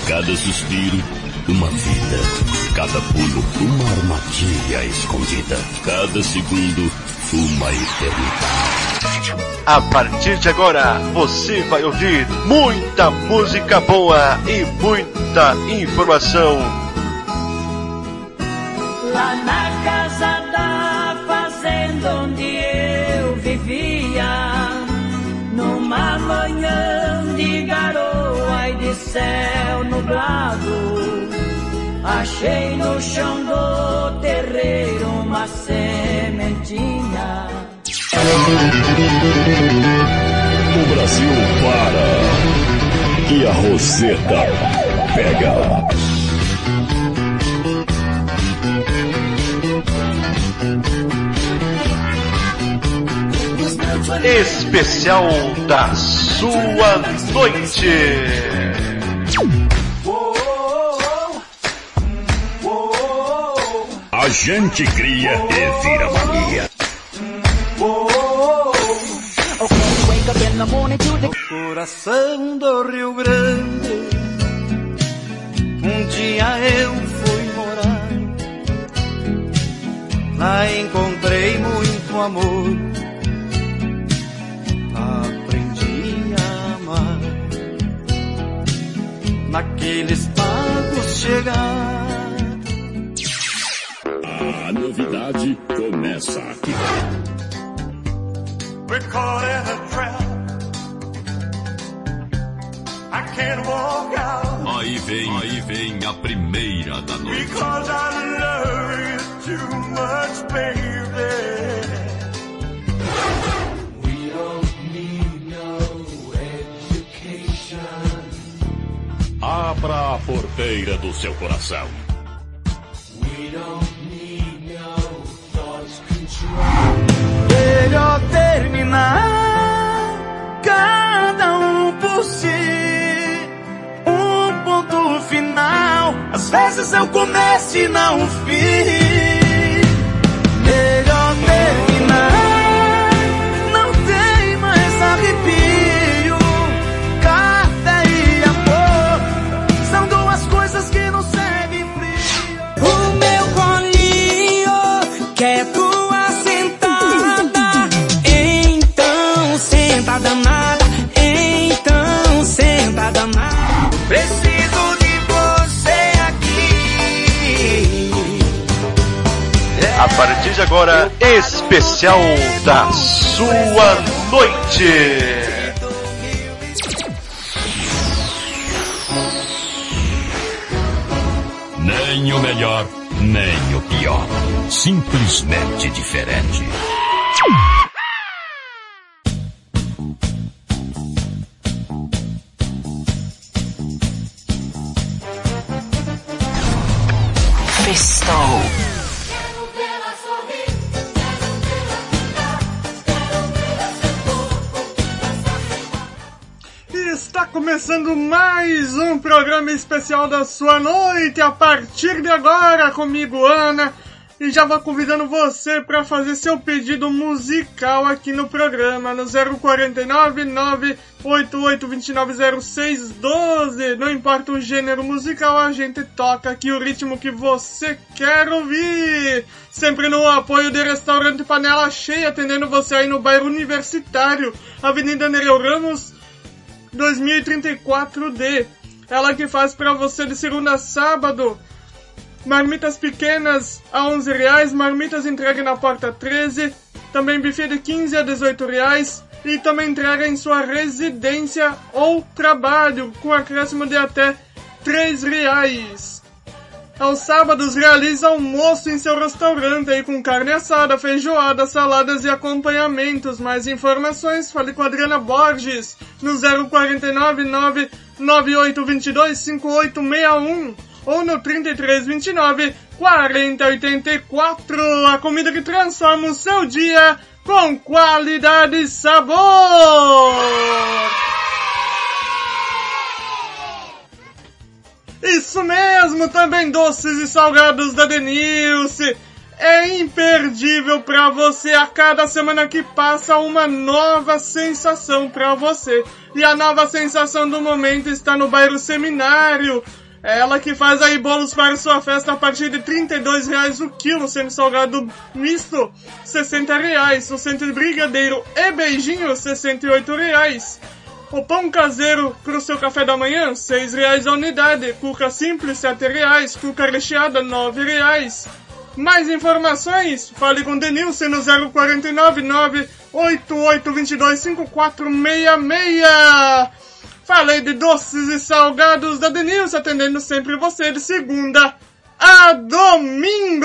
Cada suspiro, uma vida. Cada pulo, uma armadilha escondida. Cada segundo, uma eternidade. A partir de agora, você vai ouvir muita música boa e muita informação. Lá na casa da fazenda onde eu vivia, numa manhã de garoa e de céu nublado, achei no chão do terreiro uma sementinha. O Brasil para e a Roseta pega. Especial da sua noite. A gente cria e vira mania. No coração do Rio Grande, um dia eu fui morar. Lá encontrei muito amor, aprendi a amar. Naqueles pagos chegar, a novidade começa aqui. We're caught in a trap. I can't walk out. Aí vem a primeira da noite. Because I love you too much, baby. We don't need no education. Abra a porteira do seu coração. We don't need no thought control. melhor terminar cada um por si. Um ponto final, às vezes é o começo e não o fim. Melhor terminar, não tem mais arrepio. Café e amor são duas coisas que não seguem frio. O meu colinho quer tua sentada, então senta danada, então senta danada. Preciso de você aqui. A partir de agora, especial da sua noite. Nem o melhor, nem o pior. Simplesmente diferente. Festou. Está começando mais um programa especial da sua noite, a partir de agora, comigo, Ana, e já vou convidando você para fazer seu pedido musical aqui no programa, no 049 988 290612. Não importa o gênero musical, a gente toca aqui o ritmo que você quer ouvir. Sempre no apoio do Restaurante Panela Cheia, atendendo você aí no bairro Universitário, Avenida Nereu Ramos, 2034D. Ela que faz pra você de segunda a sábado marmitas pequenas a R$11, marmitas entregue na porta 13, também buffet de 15 a R$18 e também entrega em sua residência ou trabalho com acréscimo de até R$3. Aos sábados realiza almoço em seu restaurante aí com carne assada, feijoada, saladas e acompanhamentos. Mais informações, fale com a Adriana Borges no 049 99822 5861 ou no 3329 4084. A comida que transforma o seu dia com qualidade e sabor. Isso mesmo, também doces e salgados da Denilce. é imperdível pra você. A cada semana que passa, uma nova sensação pra você. E a nova sensação do momento está no bairro Seminário. Ela que faz aí bolos para sua festa a partir de R$32 o quilo, sendo salgado misto R$60, o centro de brigadeiro e beijinho R$68. O pão caseiro para o seu café da manhã R$6 a unidade, cuca simples R$7, cuca recheada R$9. Mais informações, fale com Denilson no 049 98822 5466. Falei de doces e salgados da Denilson, atendendo sempre você de segunda a domingo.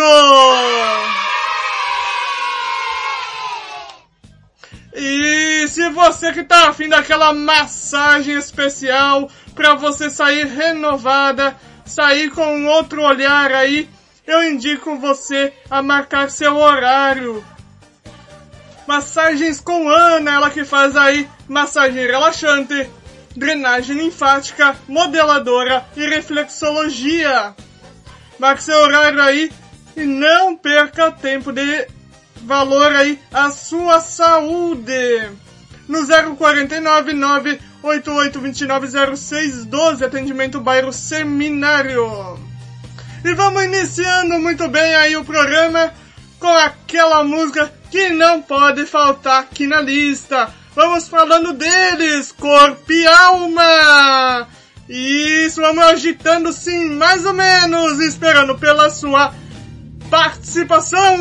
E se você que tá afim daquela massagem especial pra você sair renovada, sair com outro olhar aí, eu indico você a marcar seu horário. Massagens com Ana, ela que faz aí massagem relaxante, drenagem linfática, modeladora e reflexologia. Marque seu horário aí e não perca tempo, de valor aí à sua saúde. No 049 98829 0612, atendimento bairro Seminário. E vamos iniciando muito bem aí o programa com aquela música que não pode faltar aqui na lista. Vamos falando deles, Corpo e Alma. Isso, vamos agitando sim, mais ou menos, esperando pela sua participação.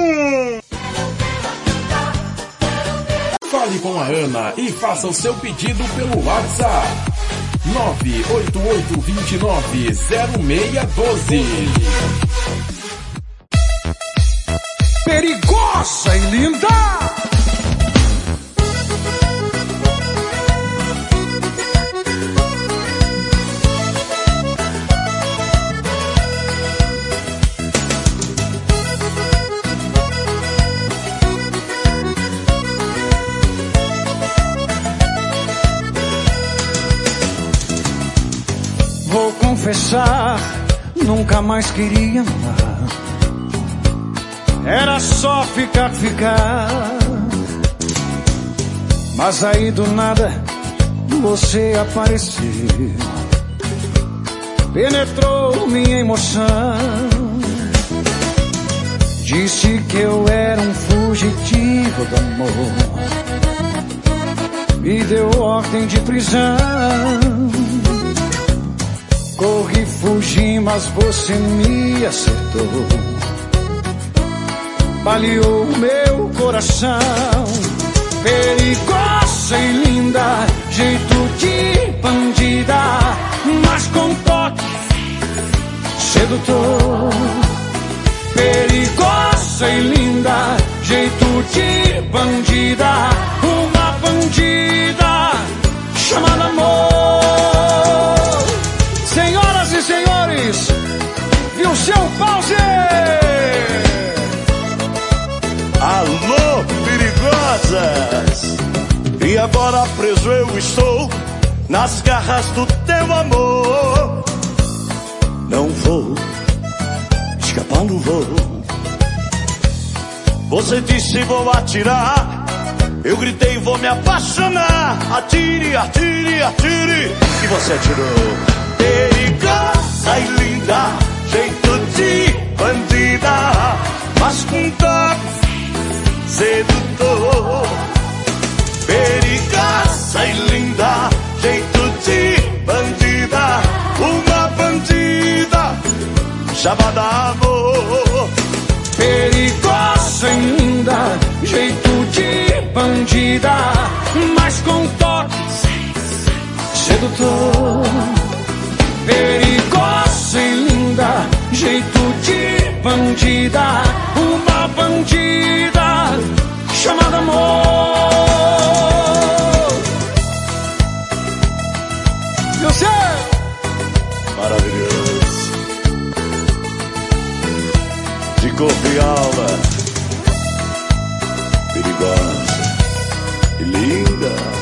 Fale com a Ana e faça o seu pedido pelo WhatsApp 988290612. Perigosa e linda! Vou confessar, nunca mais queria amar. Era só ficar. Mas aí do nada você apareceu, penetrou minha emoção. Disse que eu era um fugitivo do amor, me deu ordem de prisão. Corri, fugi, mas você me acertou, baleou meu coração. Perigosa e linda, jeito de bandida, mas com toque sedutor. Perigosa e linda, jeito de bandida, uma bandida chamada amor. Senhoras e senhores, viu seu pause? Alô, perigosas! E agora preso eu estou nas garras do teu amor. Não vou escapar, não vou. Você disse vou atirar, eu gritei vou me apaixonar. Atire, atire, atire, e você atirou. Perigosa e linda, jeito de bandida, mas com toque sedutor. Perigosa e linda, jeito de bandida, uma bandida chamada amor. Perigosa e linda, jeito de bandida, mas com toque sedutor. Perigosa e linda, jeito de bandida, uma bandida chamada amor. E você? Maravilhoso. De corpo e alma. Perigosa e linda.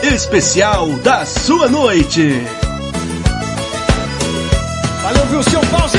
especial da sua noite. Valeu, viu, seu Pause?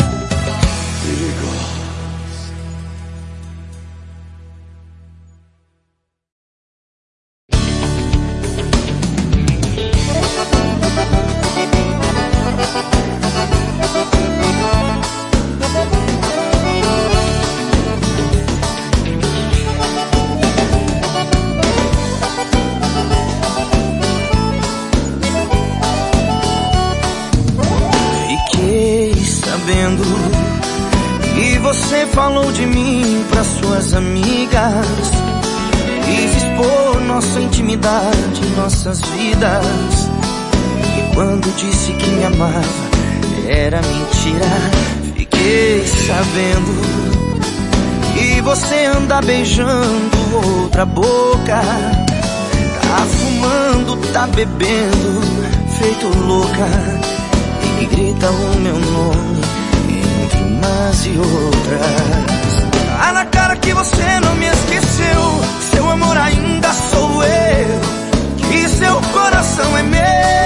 E você falou de mim para suas amigas, quis expor nossa intimidade, nossas vidas. E quando disse que me amava, era mentira. Fiquei sabendo que você anda beijando outra boca, tá fumando, tá bebendo, feito louca, e grita o meu nome entre umas e outras. Tá na cara que você não me esqueceu, seu amor ainda sou eu, que seu coração é meu.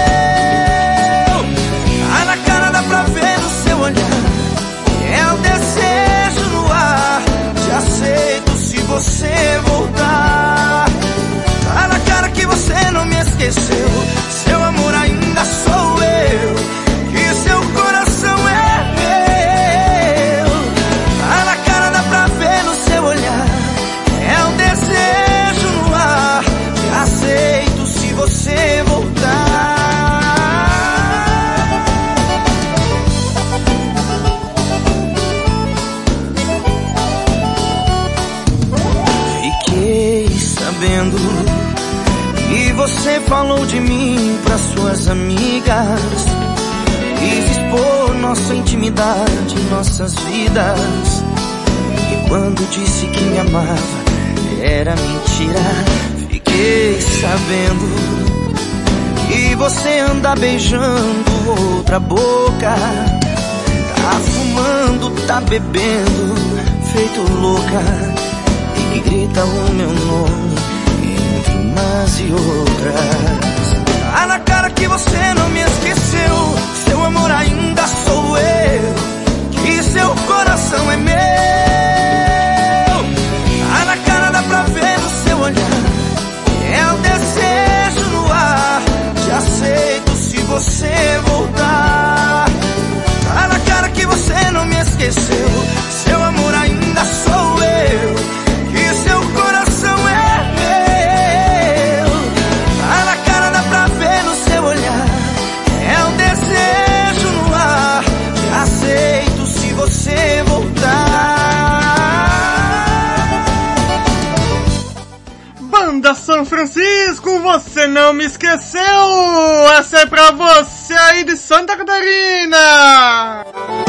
Tá na cara, dá pra ver no seu olhar, é o desejo no ar. Te aceito se você voltar. Tá na cara que você não me esqueceu, seu amor ainda sou eu, que seu coração é meu. Tá na cara, dá pra ver no seu olhar, é o desejo no ar. Te aceito se você voltar. Fiquei sabendo que você falou de mim para suas amigas, quis expor nossa intimidade, nossas vidas. E quando disse que me amava, era mentira. Fiquei sabendo que você anda beijando outra boca, tá fumando, tá bebendo, feito louca, e grita o meu nome entre umas e outras. Tá na cara que você não me esqueceu, seu amor ainda sou eu, que seu coração é meu. Tá na cara, dá pra ver no seu olhar, é o desejo no ar. Te aceito se você voltar. Tá na cara que você não me esqueceu, seu amor ainda sou eu, que seu coração é meu. Tá na cara, dá pra ver no seu olhar, é o desejo no ar. Te aceito se você voltar. Banda São Francisco, você não me esqueceu. Essa é pra você aí de Santa Catarina.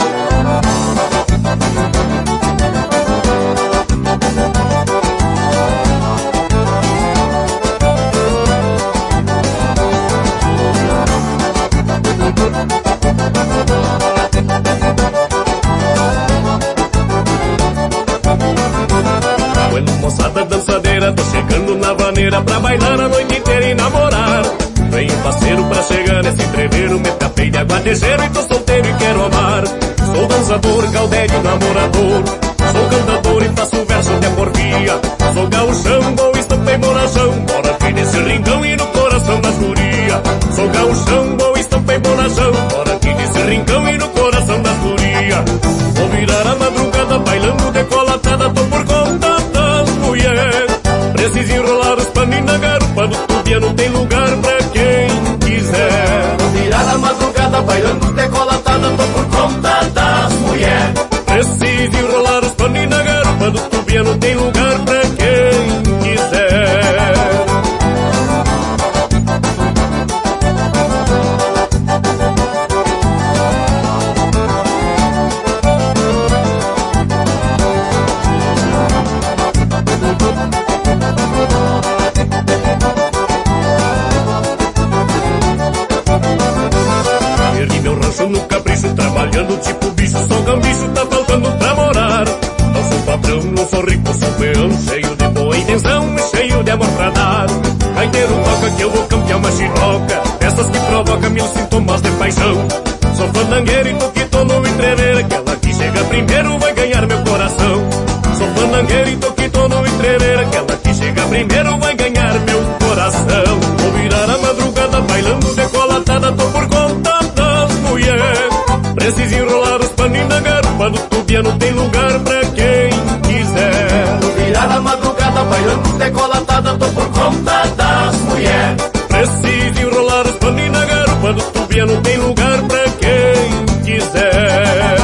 Bueno, moçada dançadeira, tô chegando na vaneira pra bailar a noite inteira e namorar. Vem parceiro pra chegar nesse entreveiro, me tapei de aguadejeiro e tô solteiro e quero amar. Sou dançador, caldeiro e namorador, sou cantador e faço verso até por via. Sou gauchão, bom estampei bonachão, moro aqui nesse rincão e no coração das guria. Sou gauchão, bom estampei bonachão, moro aqui nesse rincão e no coração das guria. Vou virar a madrugada bailando decolatada, tô por conta das mulher. Preciso enrolar os paninhos na garupa do tubia, não tem lugar pra quem quiser. Vou virar a madrugada bailando decolatada, tô por conta das mulher. Preciso enrolar os paninhos na garupa do tubia, não tem lugar pra quem quiser. Ergui meu rancho no capricho, trabalhando tipo bicho, sou gambicho, tá faltando pra morar. Não sou patrão, não sou rico, sou peão, cheio de boa intenção e cheio de amor pra dar. Gaiteiro toca que eu vou campear mil sintomas de paixão. Sou fandangueiro e tô no entrever. Aquela que chega primeiro vai ganhar meu coração. Sou fandangueiro e tô no entrever. Aquela que chega primeiro vai ganhar meu coração. Vou virar a madrugada bailando decolatada, tô por conta das mulheres. Preciso enrolar os paninhos na garupa do tubiano, tem lugar pra quem quiser. Vou virar a madrugada bailando decolatada, tô por conta das mulheres. Preciso enrolar os paninhos na garupa do tubiano, tem lugar pra quem quiser.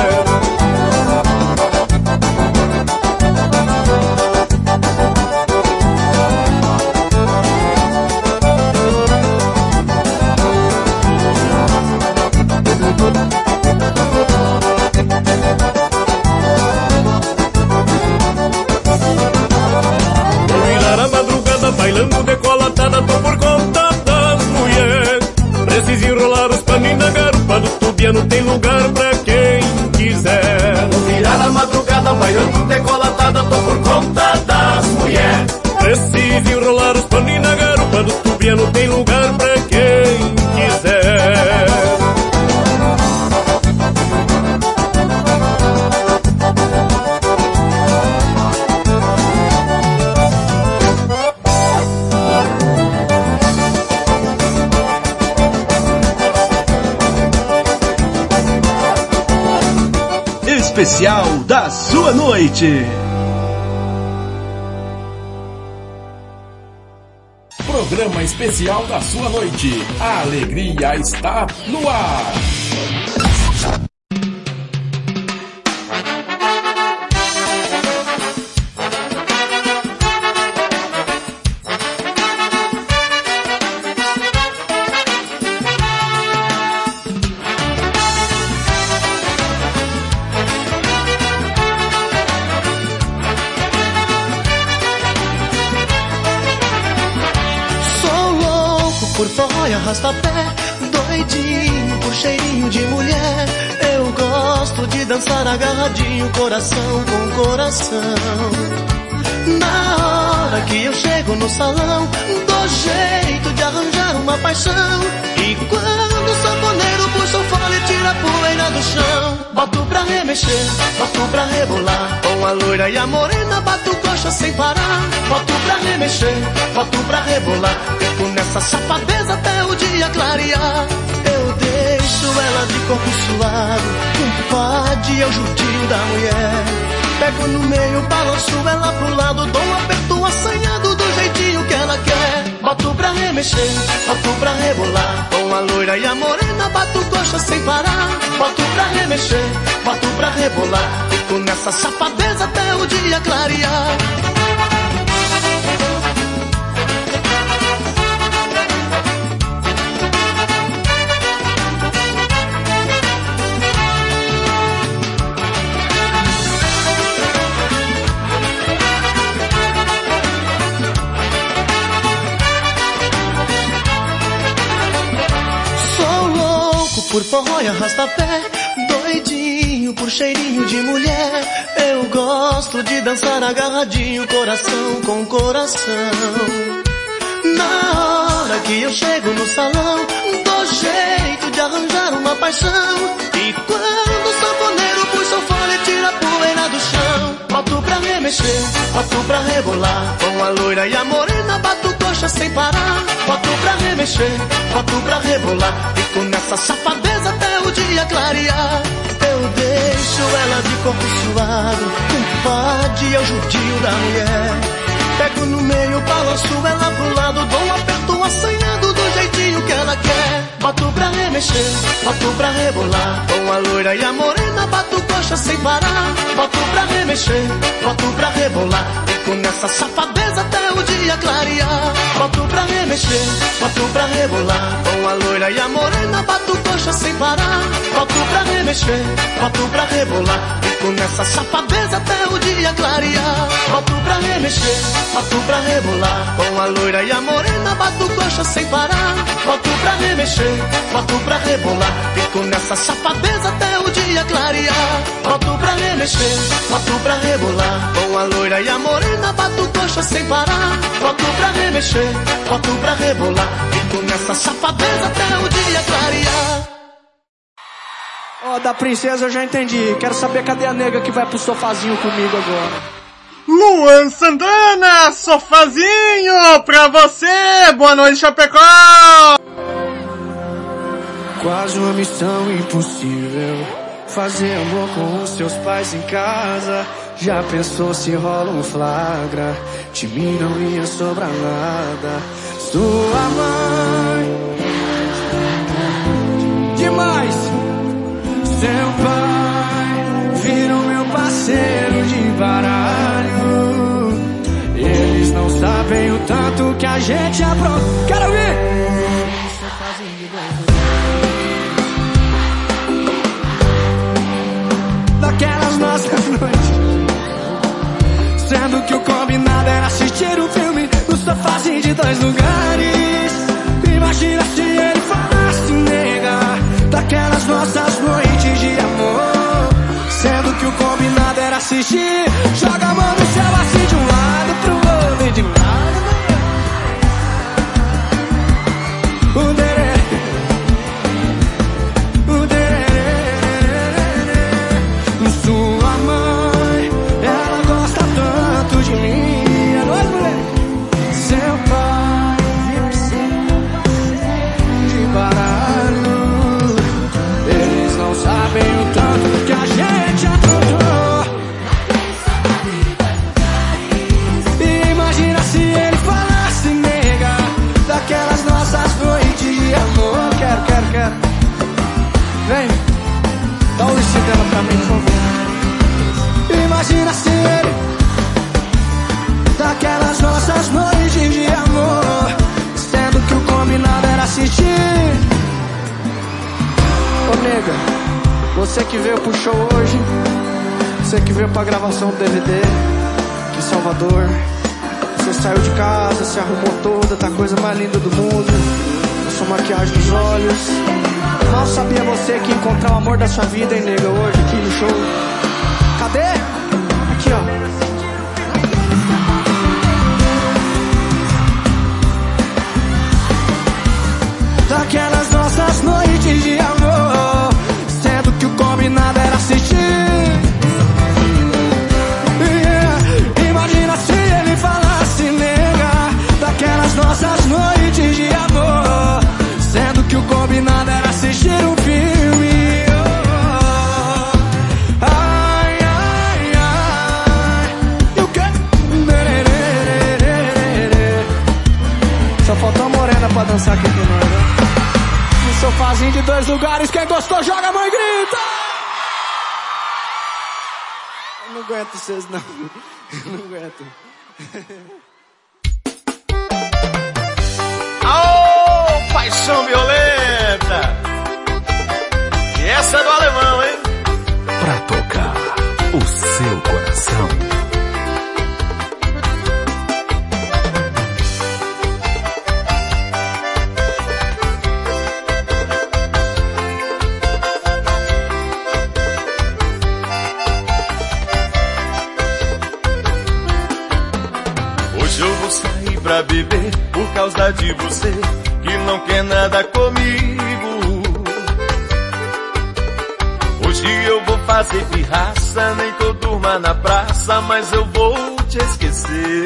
bailando decolatada, tô por conta das mulheres. Preciso enrolar os paninhos na garupa do tubiano, tem lugar pra quem quiser. Vou virar a madrugada bailando decolatada, tô por conta das mulheres. Preciso enrolar os paninhos na garupa do tubiano, tem lugar pra quem quiser. Especial da sua noite. Programa especial da sua noite. A alegria está no ar. Arrasta-pé, doidinho por cheirinho de mulher. Eu gosto de dançar agarradinho, coração com coração. Na hora que eu chego no salão, dou jeito de arranjar uma paixão. E quando o sanfoneiro puxa o fole e tira a poeira do chão, boto pra remexer, boto pra rebolar. Com a loira e a morena, bato coxa sem parar. Boto pra remexer, boto pra rebolar. Fico nessa safadeza até o dia clarear. Eu deixo ela de corpo suado, compadre, é o judio da mulher. Pego no meio, balanço ela pro lado, dou um aperto assanhado do jeitinho que ela quer. Boto pra remexer, boto pra rebolar. Com a loira e a morena, bato coxa sem parar. Boto pra remexer, boto pra rebolar. Fico nessa safadeza até o dia clarear. Por forró e arrasta-pé, doidinho por cheirinho de mulher. Eu gosto de dançar agarradinho, coração com coração. Na hora que eu chego no salão, dou jeito de arranjar uma paixão. E quando o sanfoneiro puxa o fole e tira a poeira do chão, boto pra remexer, boto pra rebolar. Com a loira e a morena, bato coxa sem parar. Boto pra remexer, boto pra rebolar. Fico nessa safadeza até o dia clarear. Eu deixo ela de corpo suado, compadre, é o judio da mulher. Pego no meio, balanço ela pro lado, dou um aperto assanhado do jeitinho que ela quer. Boto pra remexer, boto pra rebolar. Com a loira e a morena, bato coxa sem parar. Boto pra remexer, boto pra rebolar. Fico nessa safadeza até o dia clarear. Boto pra remexer, boto pra rebolar. Com a loira e a morena, bato coxa sem parar. Boto pra remexer, boto pra rebolar. Fico nessa safadeza até o dia clarear. Boto pra remexer, boto pra rebolar. Com a loira e a morena, bato coxa sem parar. Boto pra remexer, boto pra rebolar. Fico nessa safadeza até o dia clarear. Boto pra remexer, remexer, boto pra rebolar. Com a loira e a morena, bato coxa sem parar. Boto pra remexer, boto pra rebolar. Fico nessa safadeza até o dia clarear. Ó, da princesa eu já entendi. Quero saber cadê a nega que vai pro sofazinho comigo agora. Luan Santana, sofazinho pra você. Boa noite, Chapecó. Quase uma missão impossível, fazer amor com os seus pais em casa. Já pensou se rola um flagra? De mim não ia sobrar nada. Sua mãe, demais. Seu pai virou meu parceiro de baralho. Eles não sabem o tanto que a gente apronta. Quero ouvir! Daquelas nossas noites, sendo que o combinado era assistir um filme no sofazinho de 2 lugares. Imagina se ele falasse, nega, daquelas nossas noites de amor, sendo que o combinado era assistir. Joga a mão no céu assim de um lado pro outro e de lado. O derê, o derê. Sua mãe, ela gosta tanto de mim. É nóis, moleque. Seu pai, de baralho. Eles não sabem o tanto que a gente aprontou. Imagina se ele falasse, nega, daquelas nossas noites de amor. Quero. Vem, dá o lixo dela pra mim, por favor. Imagina se ele, daquelas nossas noites de amor, sendo que o combinado era assistir. Ô nega, você que veio pro show hoje, você que veio pra gravação do DVD aqui em Salvador, você saiu de casa, se arrumou toda, tá a coisa mais linda do mundo, sua maquiagem nos olhos. Mal sabia você que ia encontrar o amor da sua vida, hein, nega, hoje aqui no show. Cadê? Aqui, ó. Daquelas nossas noites de amor, sendo que o combinado era assistir. Imagina se ele falasse, nega, daquelas nossas noites de amor, sendo que o combinado era assistir um filme. Ai, ai, ai. E o quê? Só faltou uma morena pra dançar aqui com nós, né? No sofazinho de 2 lugares, quem gostou joga a mão e grita. Eu não aguento vocês não. Eu não aguento. Aô, paixão violenta! E essa é do alemão, hein? Pra tocar o seu coração. Hoje eu vou sair pra beber por causa de você, que não quer nada comigo. Hoje eu vou fazer pirraça, nem que eu durma na praça, mas eu vou te esquecer.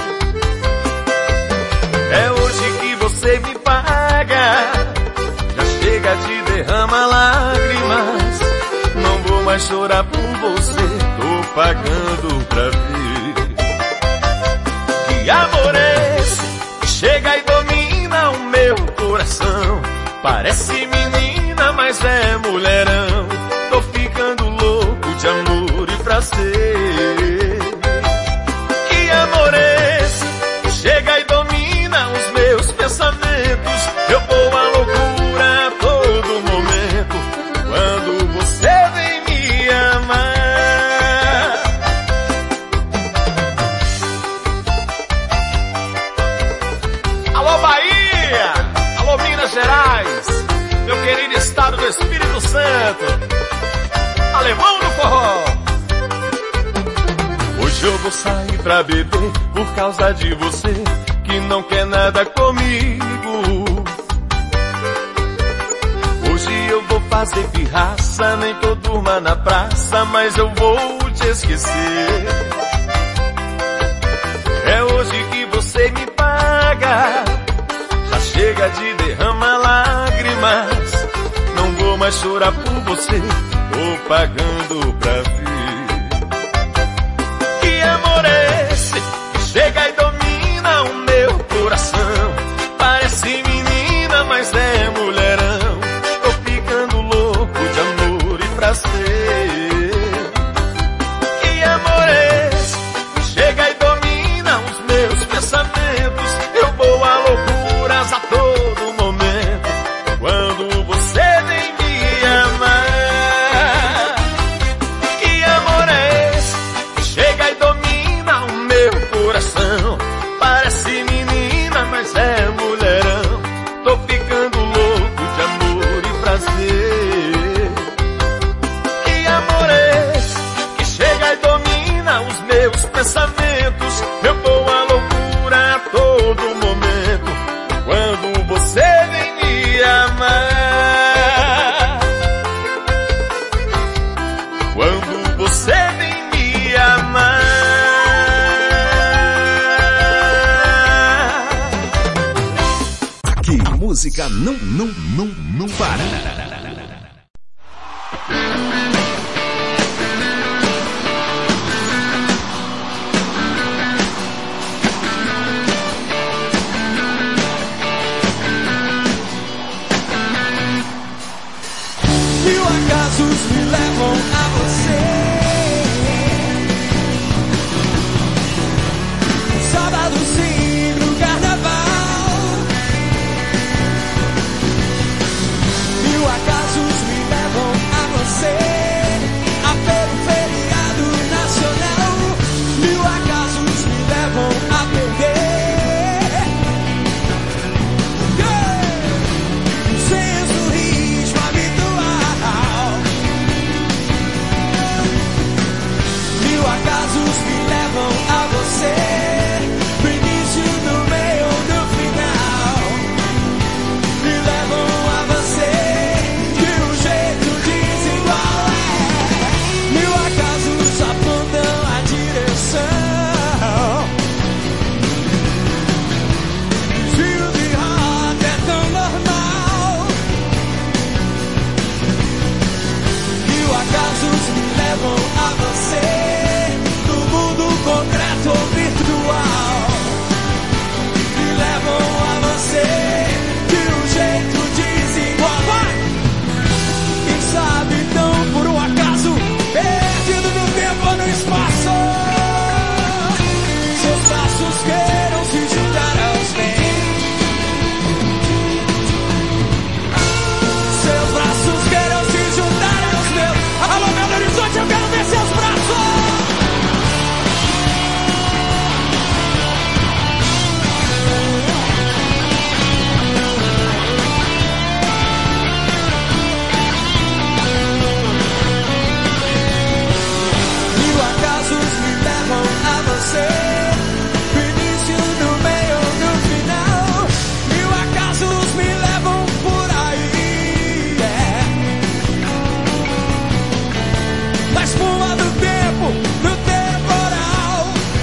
É hoje que você me paga, já chega de derramar lágrimas. Não vou mais chorar por você, tô pagando pra ver. Que amor é esse que chega e domina o meu coração? Parece menina, mas é mulherão. Tô ficando louco de amor e prazer. Que amor é esse que chega e domina os meus pensamentos? Eu vou à loucura a todo momento quando você vem me amar. Alô Bahia, alô Minas Gerais, meu querido estado do Espírito Santo. Alemão no forró. Hoje eu vou sair pra beber por causa de você que não quer nada comigo. Hoje eu vou fazer pirraça, nem que eu durma na praça, mas eu vou te esquecer. É hoje que você me paga, já chega de derramar lágrimas. Não vou mais chorar por você, tô pagando pra ver. Que amor é esse que chega e domina o meu coração? Parece menina, mas é mulherão. Tô ficando louco de amor e prazer. Que amor é esse que chega e domina os meus pensamentos? Eu vou a loucuras a todo momento quando você vem me amar. Que amor é esse que chega e domina o meu coração? Parece menina, mas é mulherão. Tô ficando louco de amor e prazer. Que amor é esse que chega e domina os meus pensamentos? Eu vou à loucura a todo momento quando você vem me amar. Quando você vem me amar. Aqui, música não para. Mil acasos me levam a você. Sábado sim no carnaval. Mil acasos me levam a você. Até o feriado nacional. Mil acasos me levam a perder. Senso ritmo habitual. Mil acasos me levam a você. No início, no meio, no final. Me levam a você de um jeito desigual. Mil acasos apontam a direção. Desvio de rota é tão normal. Mil acasos me levam a você. No mundo concreto ou virtual. Me levam a você de um jeito desigual. Quem sabe não por um acaso, perdido no tempo ou no espaço. Seus braços queiram se juntar aos meus. Seus braços queiram se juntar aos meus. Alô, Belo Horizonte, eu quero ver seus braços. Mil acasos me levam a você. No início, no meio, no final. Mil acasos me levam por aí. Na espuma do tempo, no temporal.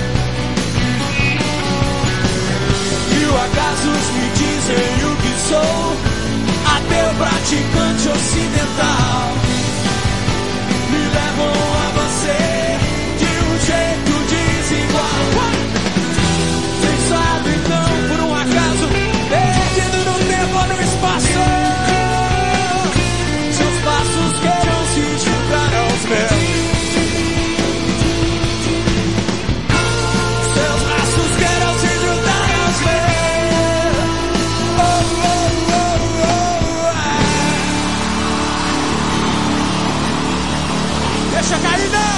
Mil acasos me dizem o que sou. Ateu praticante ocidental. Me levam a você de um jeito desigual. Quem sabe não por um acaso, perdido no tempo ou no espaço. Seus passos queiram se juntar aos meus. Seus braços queiram se juntar aos meus. Oh, oh, oh, oh, ah. Deixa cair não.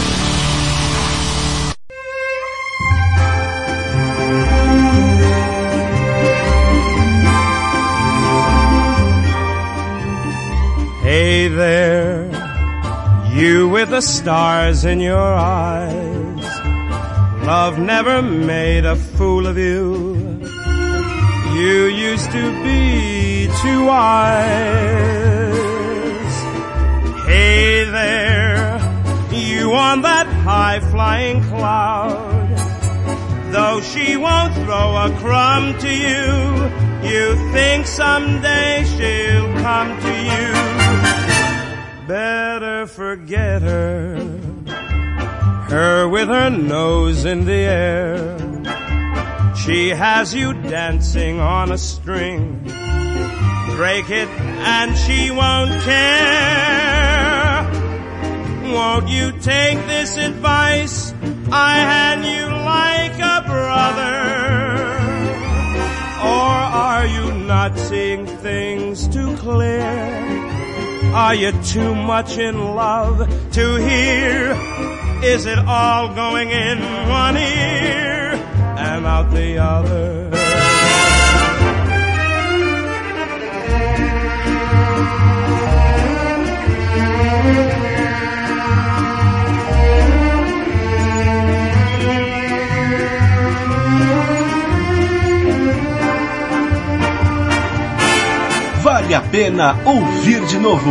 Hey there, you with the stars in your eyes. Love never made a fool of you. You used to be too wise. Hey there, you on that high-flying cloud. Though she won't throw a crumb to you, you think someday she'll come to you. Better forget her, her with her nose in the air. She has you dancing on a string. Break it and she won't care. Won't you take this advice I hand you like a brother? Or are you not seeing things too clear? Are you too much in love to hear? Is it all going in one ear and out the other? Vale a pena ouvir de novo.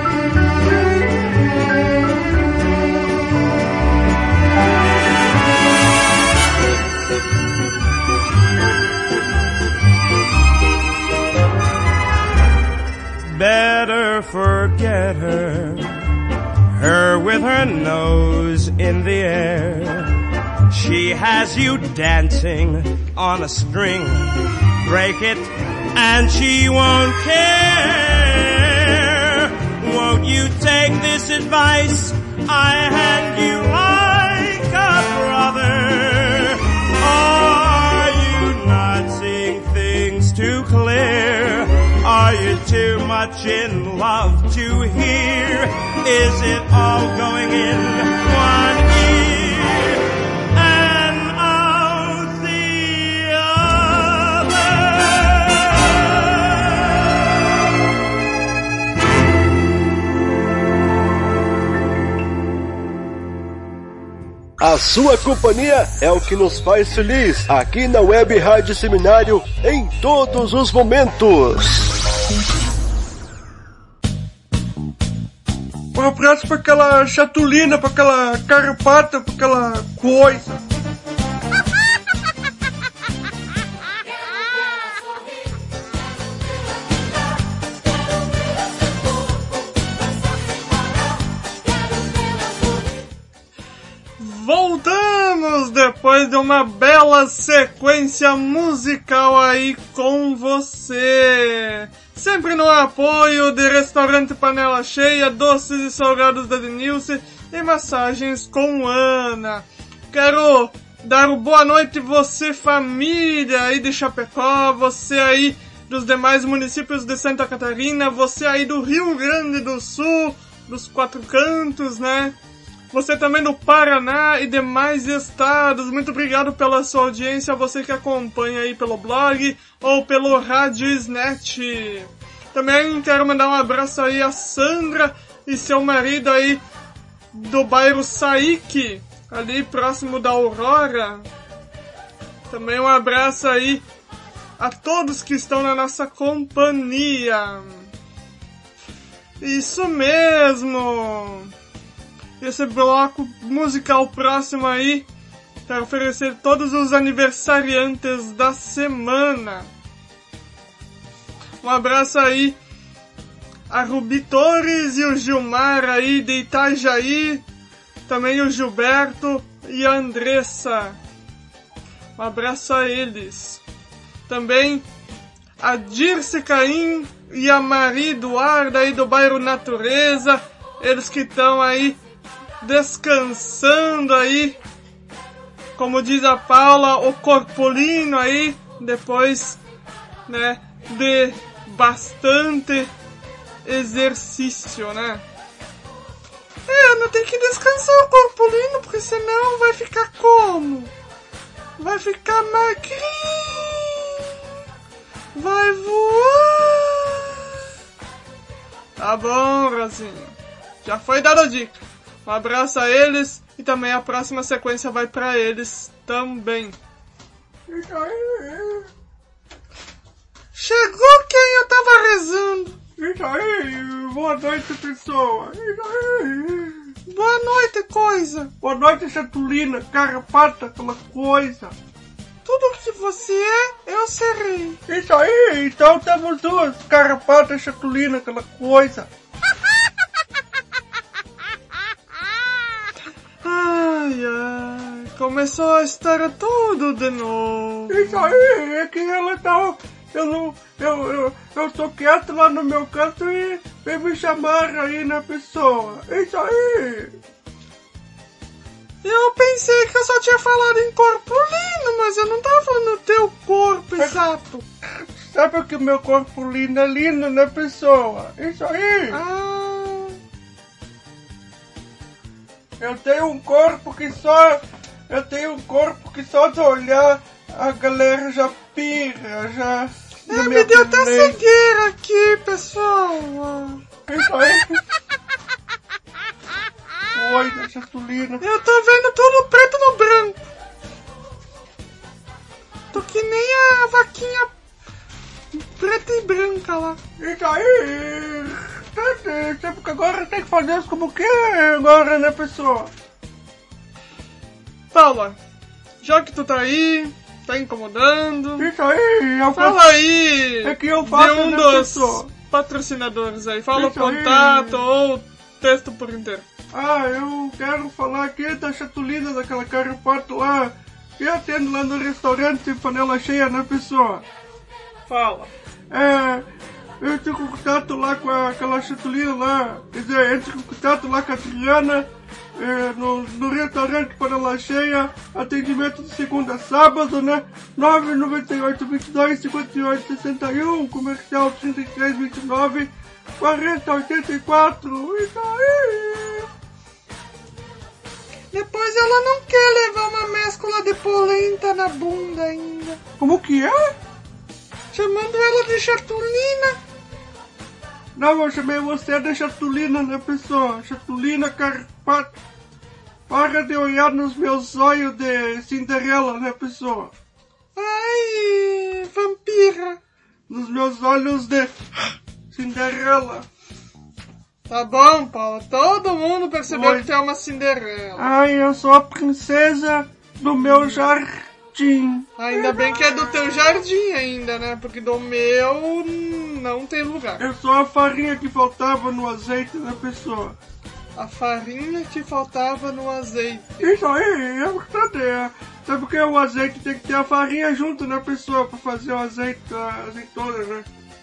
Better forget her, her with her nose in the air. She has you dancing on a string. Break it and she won't care. Won't you take this advice I hand you like a brother? Are you not seeing things too clear? Are you too much in love to hear? Is it all going in one ear and out the other? A sua companhia é o que nos faz feliz aqui na Web Rádio Seminário em todos os momentos. Um abraço pra aquela chatulina, pra aquela carpata, pra aquela coisa. Voltamos depois de uma bela sequência musical aí com você. Sempre no apoio de Restaurante Panela Cheia, doces e salgados da Denilce e massagens com Ana. Quero dar boa noite você família aí de Chapecó, você aí dos demais municípios de Santa Catarina, você aí do Rio Grande do Sul, dos quatro cantos, né? Você também do Paraná e demais estados. Muito obrigado pela sua audiência, você que acompanha aí pelo blog ou pelo Rádio Snet. Também quero mandar um abraço aí a Sandra e seu marido aí do bairro Saíque, ali próximo da Aurora. Também um abraço aí a todos que estão na nossa companhia. Isso mesmo! Esse bloco musical próximo aí, para oferecer todos os aniversariantes da semana. Um abraço aí a Rubi Torres e o Gilmar aí de Itajaí, também o Gilberto e a Andressa. Um abraço a eles. Também a Dirce Caim e a Maria Eduarda aí do bairro Natureza, eles que estão aí descansando aí, como diz a Paula, o corpulino aí, depois, né, de bastante exercício, né? Não tem que descansar o corpulino, porque senão vai ficar como? Vai ficar magrinho, vai voar. Tá bom, Rosinha, já foi dada a dica. Um abraço a eles e também a próxima sequência vai pra eles também. Chegou quem eu tava rezando. Isso aí, boa noite, pessoa. Isso aí. Boa noite, coisa. Boa noite, chatulina, carrapata, aquela coisa. Tudo que você é, eu serei. Isso aí, então temos duas, carrapata, chatulina, aquela coisa. Ai, ai, começou a história tudo de novo. Isso aí, é que ela tava... Eu tô quieto lá no meu canto e vem me chamar aí na pessoa. Isso aí. Eu pensei que eu só tinha falado em corpo lindo, mas eu não tava falando no teu corpo exato. Sabe que o meu corpo lindo é lindo, né, pessoa? Isso aí. Eu tenho um corpo que só de olhar a galera já pirra, já... me deu até cegueira aqui, pessoal. Isso aí. Oi, da chatulina. Eu tô vendo tudo preto no branco. Tô que nem a vaquinha preta e branca lá. Isso aí. Sabe que agora tem que fazer isso como que é agora, né, pessoa? Paula, já que tu tá aí... Tá incomodando? Isso aí, fala aí. É que eu faço de um dos patrocinadores aí. Fala isso o contato aí. Ou texto por inteiro. Eu quero falar aqui da chatulina, daquela carrapata lá, que atende lá no restaurante Panela Cheia, né, pessoa? Fala. Eu entro em contato lá com aquela chatulina lá, quer dizer, entro em contato lá com a Adriana, no restaurante Panela Cheia, atendimento de segunda a sábado, né? 998 22 58 61, comercial 33 29 40 84. Isso aí! Depois ela não quer levar uma mescla de polenta na bunda ainda. Como que é? Chamando ela de chatulina. Não, eu chamei você de chatulina, né, pessoa? Chatulina, carpata. Para de olhar nos meus olhos de Cinderela, né, pessoa? Ai, vampira. Nos meus olhos de Cinderela. Tá bom, Paula. Todo mundo percebeu que tu é uma Cinderela. Ai, eu sou a princesa do meu jardim. Ainda bem que é do teu jardim ainda, né? Porque do meu não tem lugar. Eu sou a farinha que faltava no azeite da pessoa. A farinha que faltava no azeite. Isso aí, é verdade. Sabe porque o azeite tem que ter a farinha junto, né, pessoa? Pra fazer o azeite, a azeitona, né?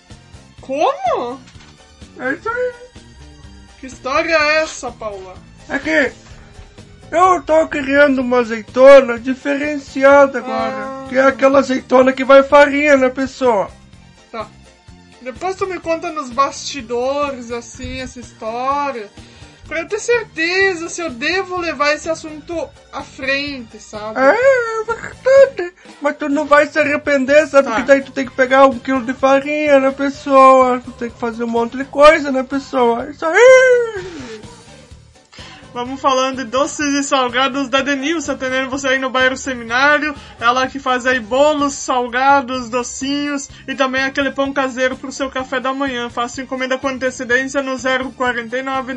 Como? É isso aí. Que história é essa, Paula? É que eu tô criando uma azeitona diferenciada agora. Que é aquela azeitona que vai farinha, né, pessoa? Tá. Depois tu me conta nos bastidores, assim, essa história. Pra eu ter certeza se eu devo levar esse assunto à frente, sabe? É verdade. Mas tu não vai se arrepender, sabe? Porque daí tu tem que pegar 1 quilo de farinha, né, pessoa? Tu tem que fazer um monte de coisa, né, pessoa? Isso aí! Vamos falando de doces e salgados da Denilson, atendendo você aí no bairro Seminário. Ela que faz aí bolos, salgados, docinhos e também aquele pão caseiro pro seu café da manhã. Faça encomenda com antecedência no 049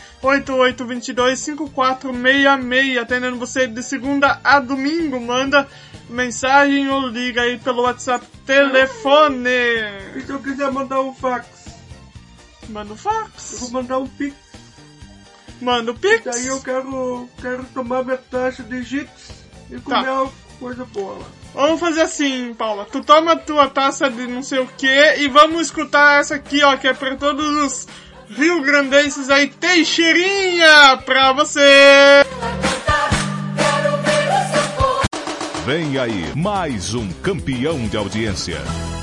98822 5466, atendendo você de segunda a domingo. Manda mensagem ou liga aí pelo WhatsApp telefone. E se eu quiser mandar um fax? Manda um fax. Eu vou mandar um pix. Manda o pix. Daí eu quero tomar minha taxa de Jits e comer uma coisa boa lá. Vamos fazer assim, Paula. Tu toma a tua taça de não sei o que e vamos escutar essa aqui, ó, que é pra todos os rio-grandenses aí. Teixeirinha pra você! Vem aí, mais um campeão de audiência.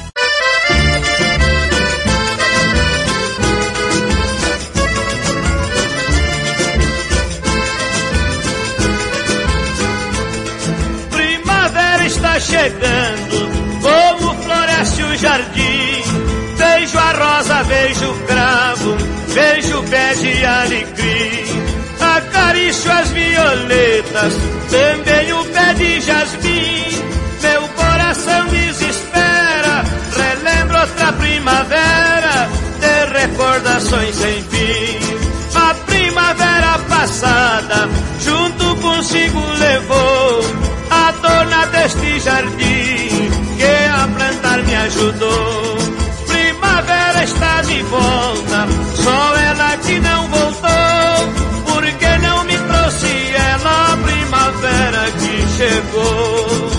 Está chegando, como floresce o jardim. Vejo a rosa, vejo o cravo, vejo o pé de alecrim. acaricio as violetas, também o pé de jasmim. Meu coração desespera, relembro outra primavera, de recordações sem fim. A primavera passada, junto consigo levou a dona deste jardim, que a plantar me ajudou. Primavera está de volta, só ela que não voltou, porque não me trouxe ela a primavera que chegou.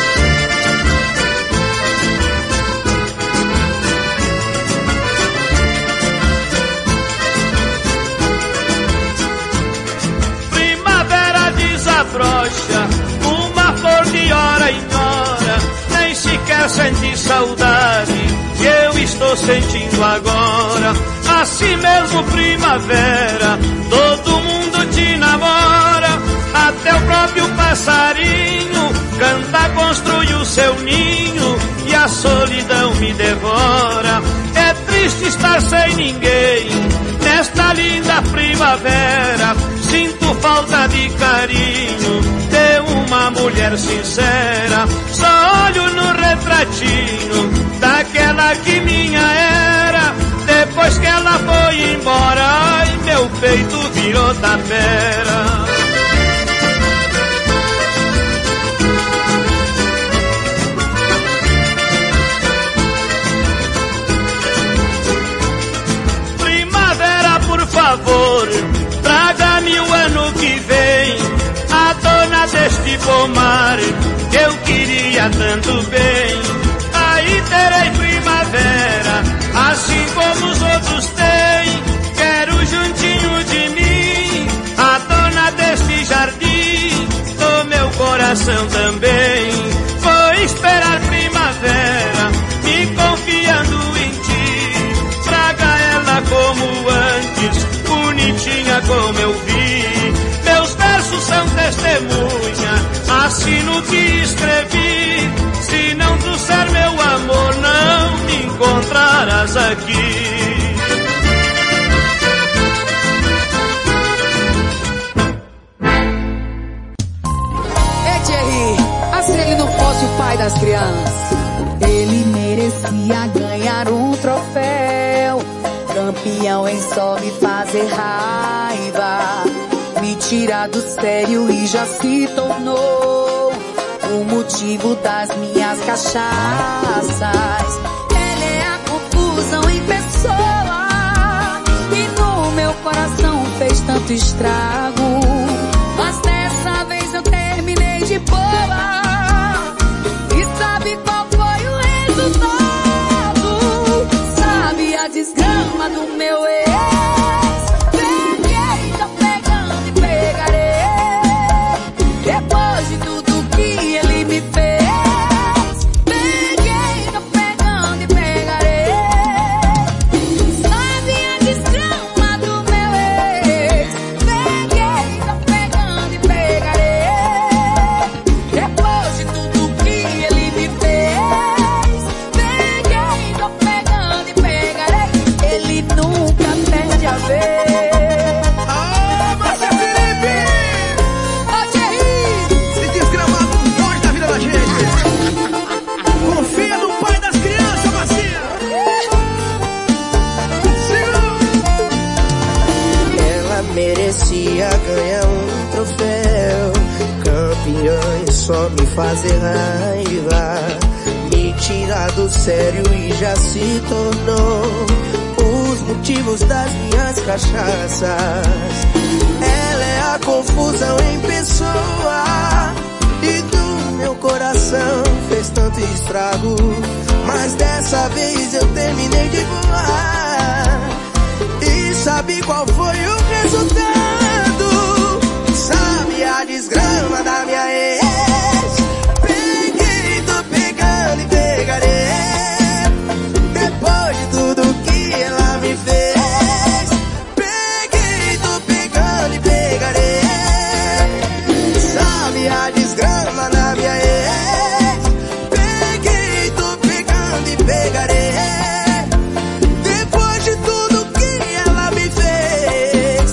Desabrocha uma flor de hora em hora, nem sequer senti saudade que eu estou sentindo agora. Assim mesmo primavera, todo mundo te namora, até o próprio passarinho canta, construi o seu ninho e a solidão me devora. É triste estar sem ninguém nesta linda primavera, sinto falta de carinho de uma mulher sincera. Só olho no retratinho daquela que minha era, depois que ela foi embora, ai, meu peito virou tapera. Por favor, traga-me o ano que vem a dona deste pomar que eu queria tanto bem. Aí terei primavera, assim como os outros têm. Quero juntinho de mim a dona deste jardim, do meu coração também. Vou esperar primavera, me confiando em ti. Traga ela como antes, bonitinha como eu vi. Meus versos são testemunha, assino o que escrevi. Se não trouxer meu amor, não me encontrarás aqui. Ei, Thierry, assim ele não fosse o pai das crianças. Ele merecia ganhar um troféu, campeão em só me fazer raiva, me tirar do sério e já se tornou o motivo das minhas cachaças. Ele é a confusão em pessoa e no meu coração fez tanto estrago, mas dessa vez eu terminei de boa. E sabe qual foi o resultado? Sabe a desgrama do meu ex? Peguei, tô pegando e pegarei, depois de tudo que ele me fez. Peguei, tô pegando e pegarei. Sabe a desgrama do meu ex? Peguei, tô pegando e pegarei, depois de tudo que ele me fez. Peguei, tô pegando e pegarei. Ele nunca perde a vez. Ô, Márcia Felipe! Ô, Thierry! Se desgramar não pode da vida da gente. Confia no pai das crianças, Marcia! Ela merecia ganhar um troféu, campeã em só me fazer raiva, me tirar do sério e já se tornou os motivos das minhas cachaças. Ela é a confusão em pessoa e do meu coração fez tanto estrago, mas dessa vez eu terminei de voar. E sabe qual foi o resultado? Sabe a desgrama da minha ex? Peguei, tô pegando e pegarei, depois de tudo que ela me fez. Peguei, tô pegando e pegarei. Sabe a desgrama da minha ex? Peguei, tô pegando e pegarei, depois de tudo que ela me fez.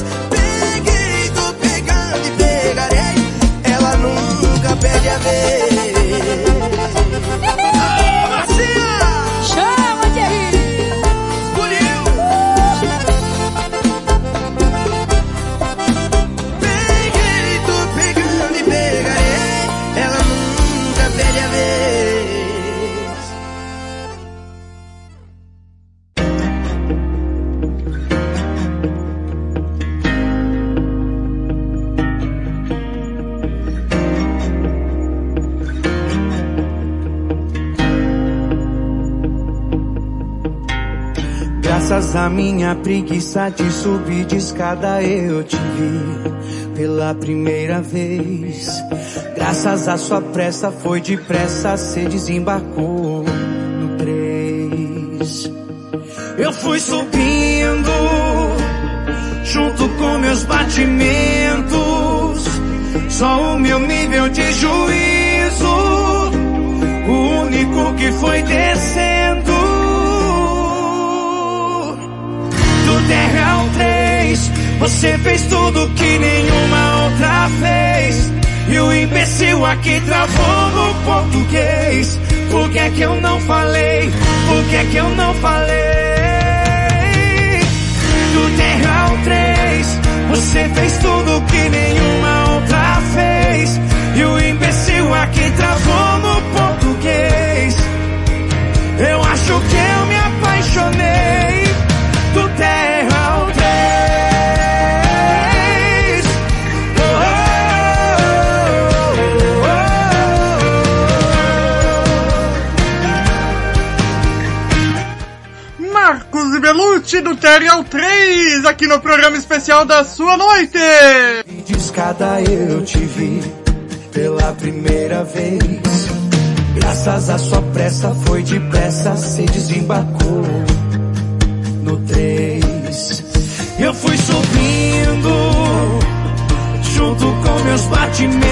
Graças à minha preguiça de subir de escada eu te vi pela primeira vez. Graças à sua pressa foi depressa, cê desembarcou no 3. Eu fui subindo junto com meus batimentos, só o meu nível de juízo, o único que foi descendo. Do terra ao 3, você fez tudo que nenhuma outra fez. E o imbecil aqui travou no português. Por que é que eu não falei? Por que é que eu não falei? Do terra ao 3, você fez tudo que nenhuma outra fez. E o imbecil aqui travou no português. Eu acho que eu me apaixonei. Do terra ao 3. Marcos e Belucci do terra ao 3, aqui no programa especial da sua noite. De escada eu te vi pela primeira vez. Graças à sua pressa foi depressa, cê desembarcou no 3. Eu fui subindo junto com meus batimentos,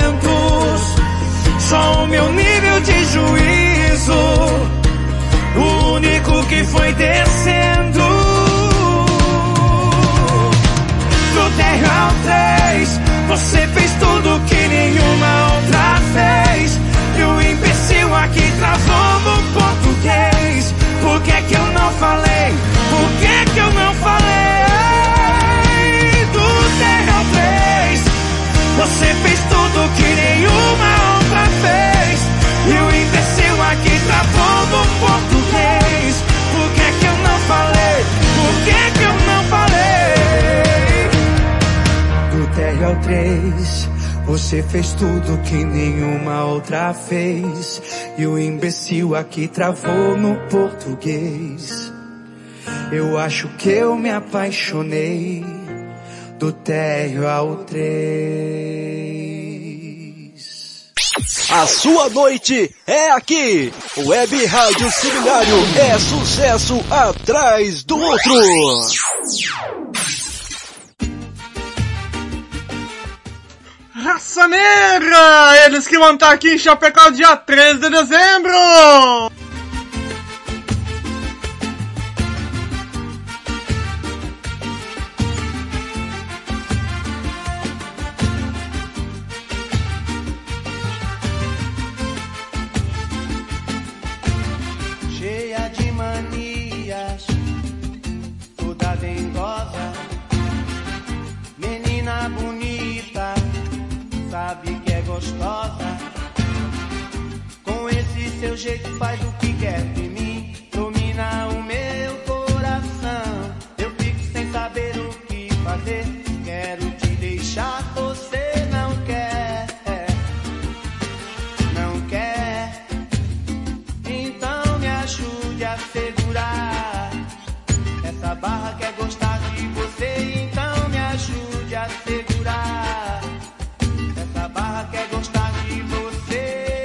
só o meu nível de juízo, o único que foi descendo. Do terra ao 3, você fez tudo que nenhuma outra fez. E o imbecil aqui travou no português. Por que é que eu não falei? Por que é que eu não falei? Do terra ao 3, você fez tudo que nenhuma outra fez. E o imbecil aqui travou no português. Por que é que eu não falei? Por que é que eu não falei? Do terra ao 3, você fez tudo que nenhuma outra fez. E o imbecil aqui travou no português. Eu acho que eu me apaixonei. Do térreo ao 3. A sua noite é aqui. Web Rádio Seminário é sucesso atrás do outro. Raça Negra! Eles que vão estar aqui em Chapecó dia 3 de dezembro! Cheia de manias, toda dengosa, menina bonita, sabe que é gostosa. Com esse seu jeito faz o que quer de mim, domina o meu coração. Eu fico sem saber o que fazer, quero te deixar, você não quer, não quer. Então me ajude a segurar essa barra, quer gostar de você. Então me ajude a segurar essa barra, quer gostar de você.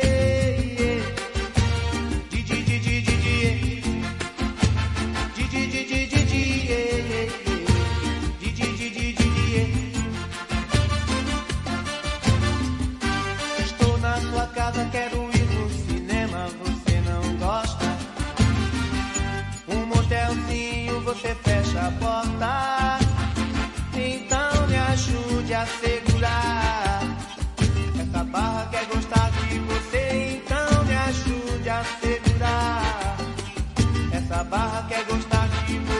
Estou na sua casa, quero ir no cinema, você não gosta. Um motelzinho, você fecha a porta. Então me ajude a segurar essa barra, quer gostar de você. Então me ajude a segurar essa barra, quer gostar de você.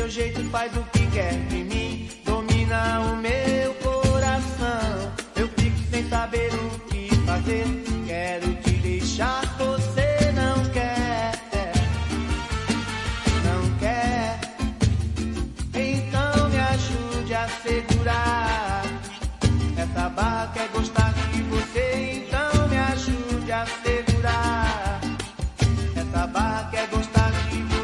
seu jeito faz o que quer de mim, domina o meu coração. Eu fico sem saber o que fazer, quero te deixar, você não quer, não quer. Então me ajude a segurar essa barra, quer gostar de você, então me ajude a segurar essa barra, quer gostar de você.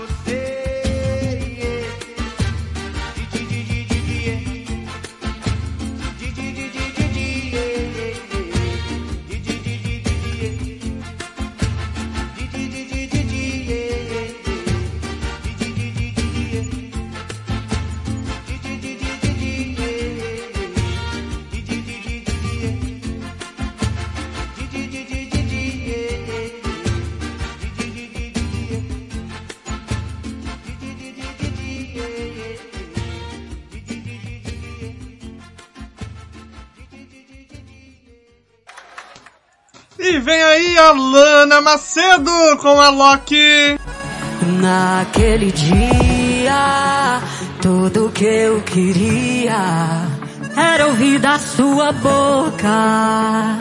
E vem aí a Lana Macedo com a Loki. Naquele dia, tudo que eu queria era ouvir da sua boca.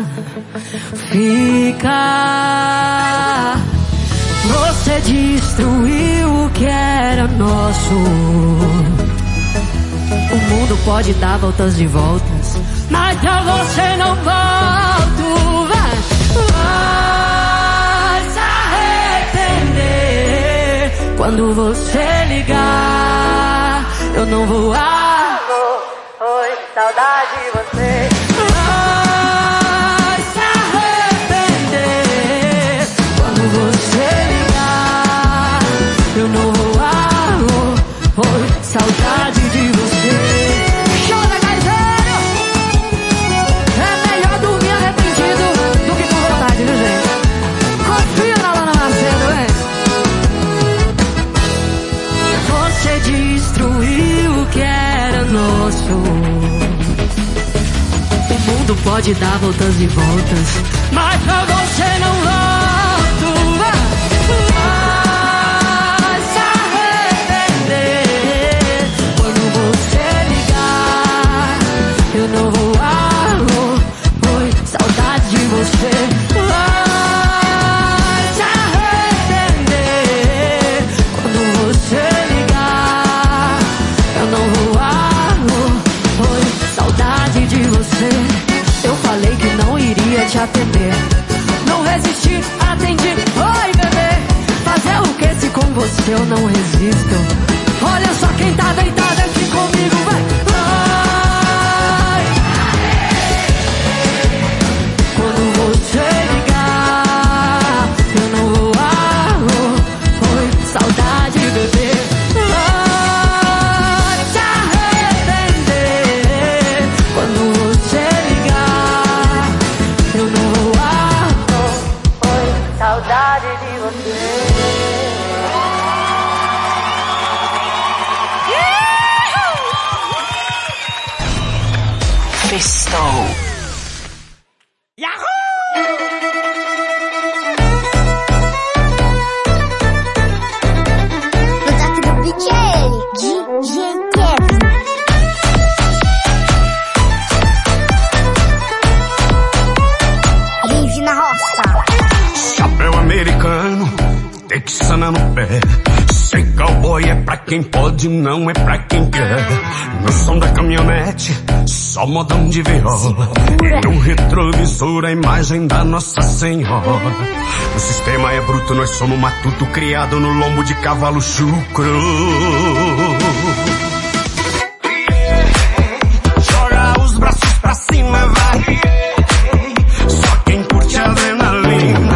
Fica. Você destruiu o que era nosso. O mundo pode dar voltas e voltas, mas pra você não volto. Vai se arrepender quando você ligar. Eu não vou. Oi, saudade de você. Vai se arrepender quando você ligar. Eu não vou. Oi, saudade de você. Chora, Gaizano! É melhor dormir arrependido do que com vontade, viu, gente? Confia na Lana Macedo, hein? Você destruiu o que era nosso. O mundo pode dar voltas e voltas, mas pra você não volto. Vai se arrepender quando você ligar. Eu não vou. Oi, saudade de você. Vai se arrepender quando você ligar. Eu não vou. Oi, saudade de você. Eu falei que não iria te atender, não resisti, atendi. Oi, bebê, fazer o que se com você eu não resisto? Olha só quem tá deitado aqui comigo, vai. Ai. Quando você ligar, eu não vou. Oi, saudade, bebê. Vai se arrepender quando você ligar. Eu não vou. Oi, saudade de você. Festou. Chapéu americano, texana no pé. Ser cowboy é pra quem pode, não é pra quem quer. No som da caminhonete, só modão de viola. E no retrovisor a imagem da Nossa Senhora. O sistema é bruto, nós somos matuto, criado no lombo de cavalo chucro. Joga os braços pra cima, vai. Só quem curte adrenalina.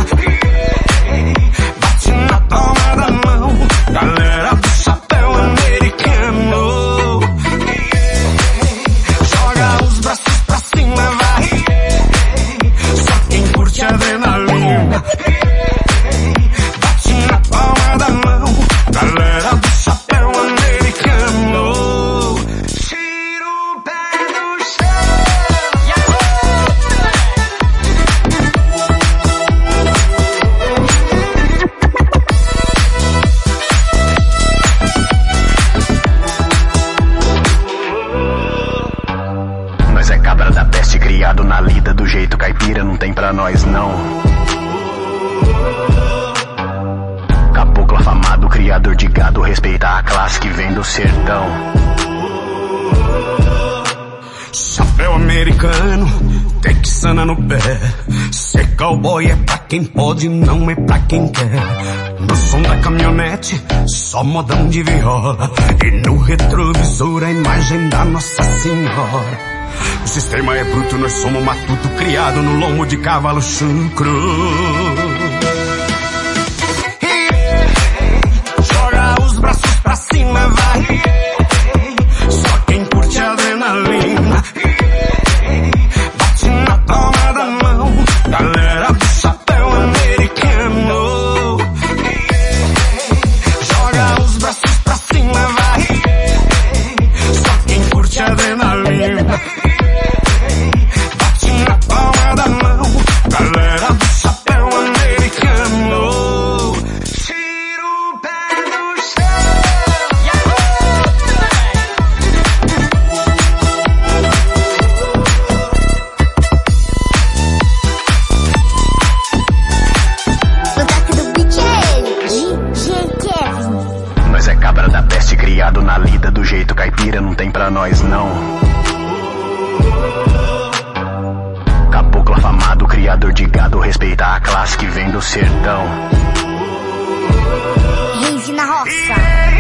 Bate na palma da mão, galera do chapéu americano. Joga os braços pra cima, vai. Só quem curte adrenalina. Bate na palma da mão, galera do chapéu americano. Tira o pé do chão. criado na lida do jeito caipira, não tem pra nós não. Caboclo afamado, criador de gado, respeita a classe que vem do sertão. Chapéu americano, texana no pé. Ser cowboy é pra quem pode, não é pra quem quer. No som da caminhonete, só modão de viola. E no retrovisor a imagem da Nossa Senhora. O sistema é bruto, nós somos matuto, criado no lombo de cavalo chucro. Joga os braços pra cima, vai. Só quem curte adrenalina. Bate na palma da mão, galera do chapéu americano. Joga os braços pra cima, vai. Só quem curte adrenalina. Bate na palma da mão, galera do chapéu americano. Tira o pé do chão. Nós é cabra da peste, criado na lida do jeito caipira, não tem pra nós não. Caboclo afamado, criador de gado, respeita a classe que vem do sertão. Reis na roça.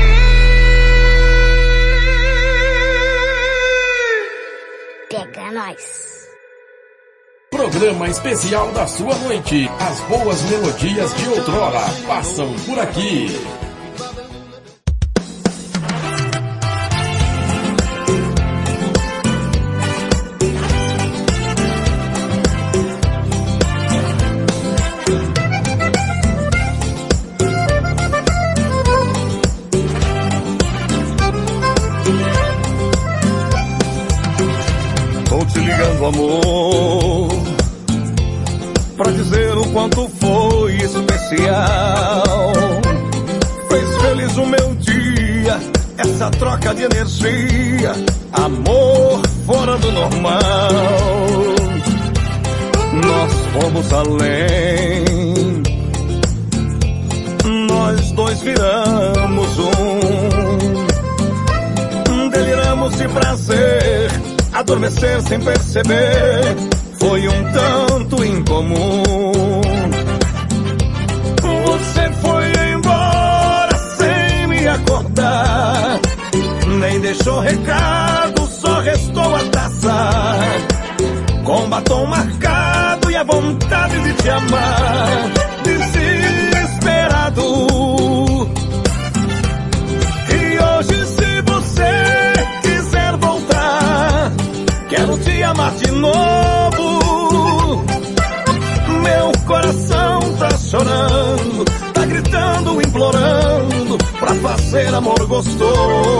Pega nós. Programa especial da sua noite. As boas melodias de outrora passam por aqui. Tô te ligando, amor, pra dizer o quanto foi especial. Fez feliz o meu dia, essa troca de energia, amor fora do normal. Nós fomos além, nós dois viramos deliramos de prazer, adormecer sem perceber, foi um tanto incomum. Você foi embora sem me acordar, nem deixou recado, só restou a taça, com batom marcado e a vontade de te amar, desesperado. E hoje, se você quiser voltar, quero te amar de novo. Meu coração tá chorando, tá gritando, implorando pra fazer amor gostoso.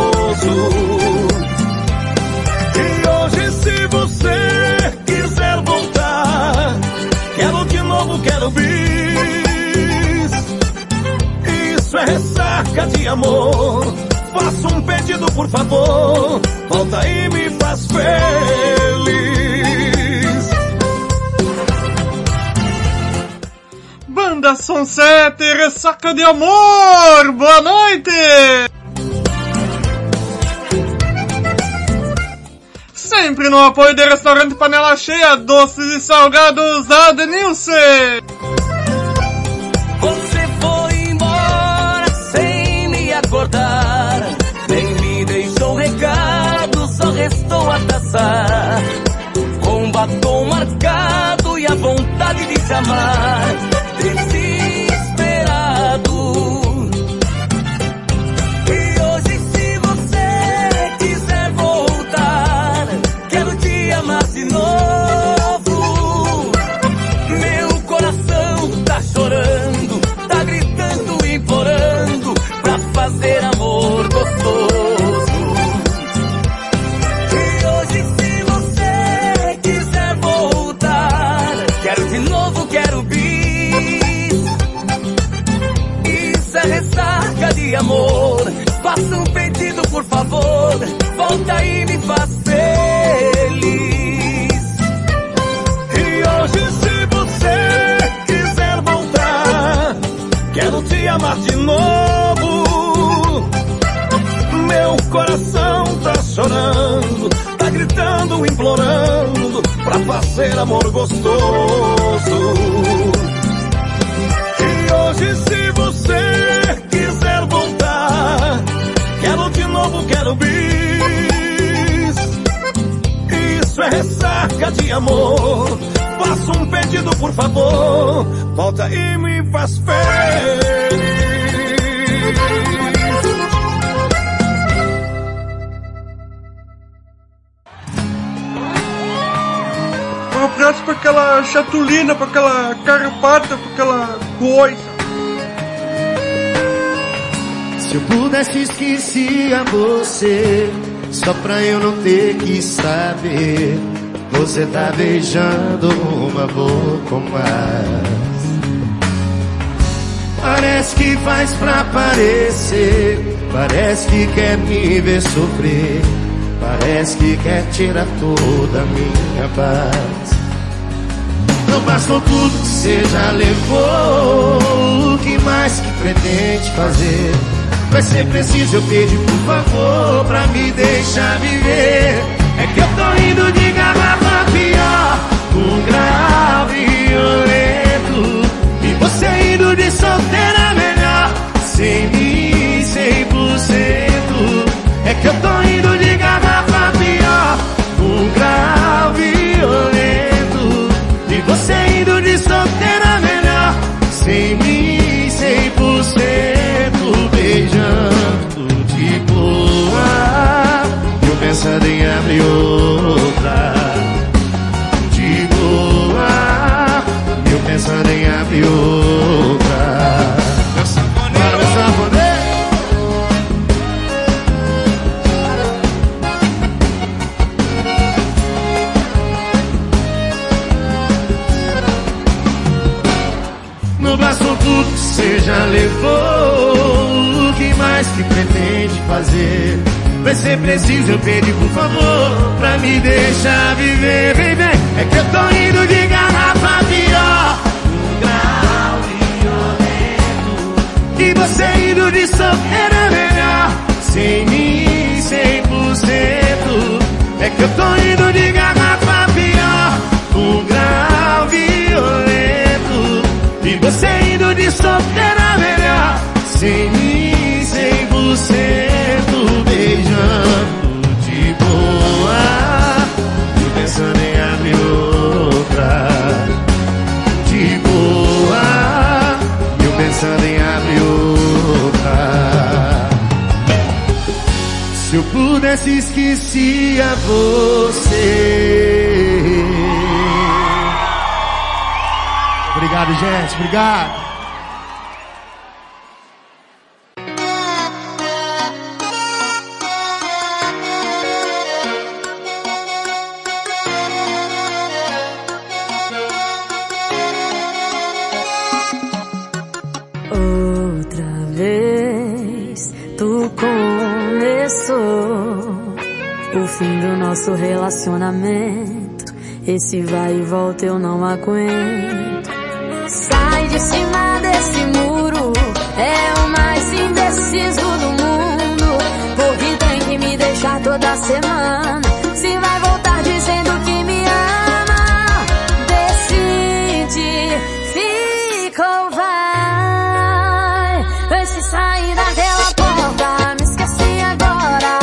E hoje, se você quiser voltar, quero de novo, quero bis. Isso é ressaca de amor. Faça um pedido, por favor, volta e me faz feliz. Banda Som 7, Ressaca de Amor, boa noite! Sempre no apoio do restaurante Panela Cheia, doces e salgados Adenilce. Você foi embora sem me acordar, nem me deixou recado, só restou a taça, com batom marcado e a vontade de te amar, desesperado. E hoje, se você quiser voltar, quero te amar de novo. Meu coração tá chorando, tá gritando, implorando pra fazer amor gostoso. E hoje, se você quiser voltar, quero de novo, quero bis. te amar de novo. Meu coração tá chorando, tá gritando, implorando pra fazer amor gostoso. E hoje, se você quiser voltar, quero de novo, quero bis. Isso é ressaca de amor. Faça um pedido, por favor, volta e me faz feliz. Um abraço pra aquela chatulina, pra aquela carpata, pra aquela coisa. Se eu pudesse esquecia você, só pra eu não ter que saber. Você tá beijando uma boca mais. Parece que faz pra parecer, parece que quer me ver sofrer, parece que quer tirar toda a minha paz. Não bastou tudo que você já levou, o que mais que pretende fazer? Vai ser preciso eu pedir por favor pra me deixar viver. É que eu tô indo de garrafa pior, um grau violento, e você indo de solteira melhor, sem mim 100%. É que eu tô indo de garrafa pior, um grau violento, e você indo de solteira melhor, sem mim 100%. Beijando de boa, eu pensando em abrir outra. De boa, eu pensando em abrir outra. Meu sanfoneiro, meu sanfoneiro. No braço tudo que você já levou, o que mais que pretende fazer? Vai ser preciso eu pedir por favor pra me deixar viver. Vem, vem, é que eu tô indo de garrafa pior, um grau violento, e você indo de solteira melhor, sem mim 100%. É que eu tô indo de garrafa pior, um grau violento, e você indo de solteira melhor, sem mim 100%. Beijando de boa, eu pensando em abrir outra. De boa, eu pensando em abrir outra. Se eu pudesse esquecia você. Obrigado, gente, obrigado. O fim do nosso relacionamento, esse vai e volta eu não aguento. Sai de cima desse muro, é o mais indeciso do mundo, porque tem que me deixar toda semana. Se vai voltar dizendo que me ama, decide, fica ou vai. Vê se sair daquela porta, me esqueci agora.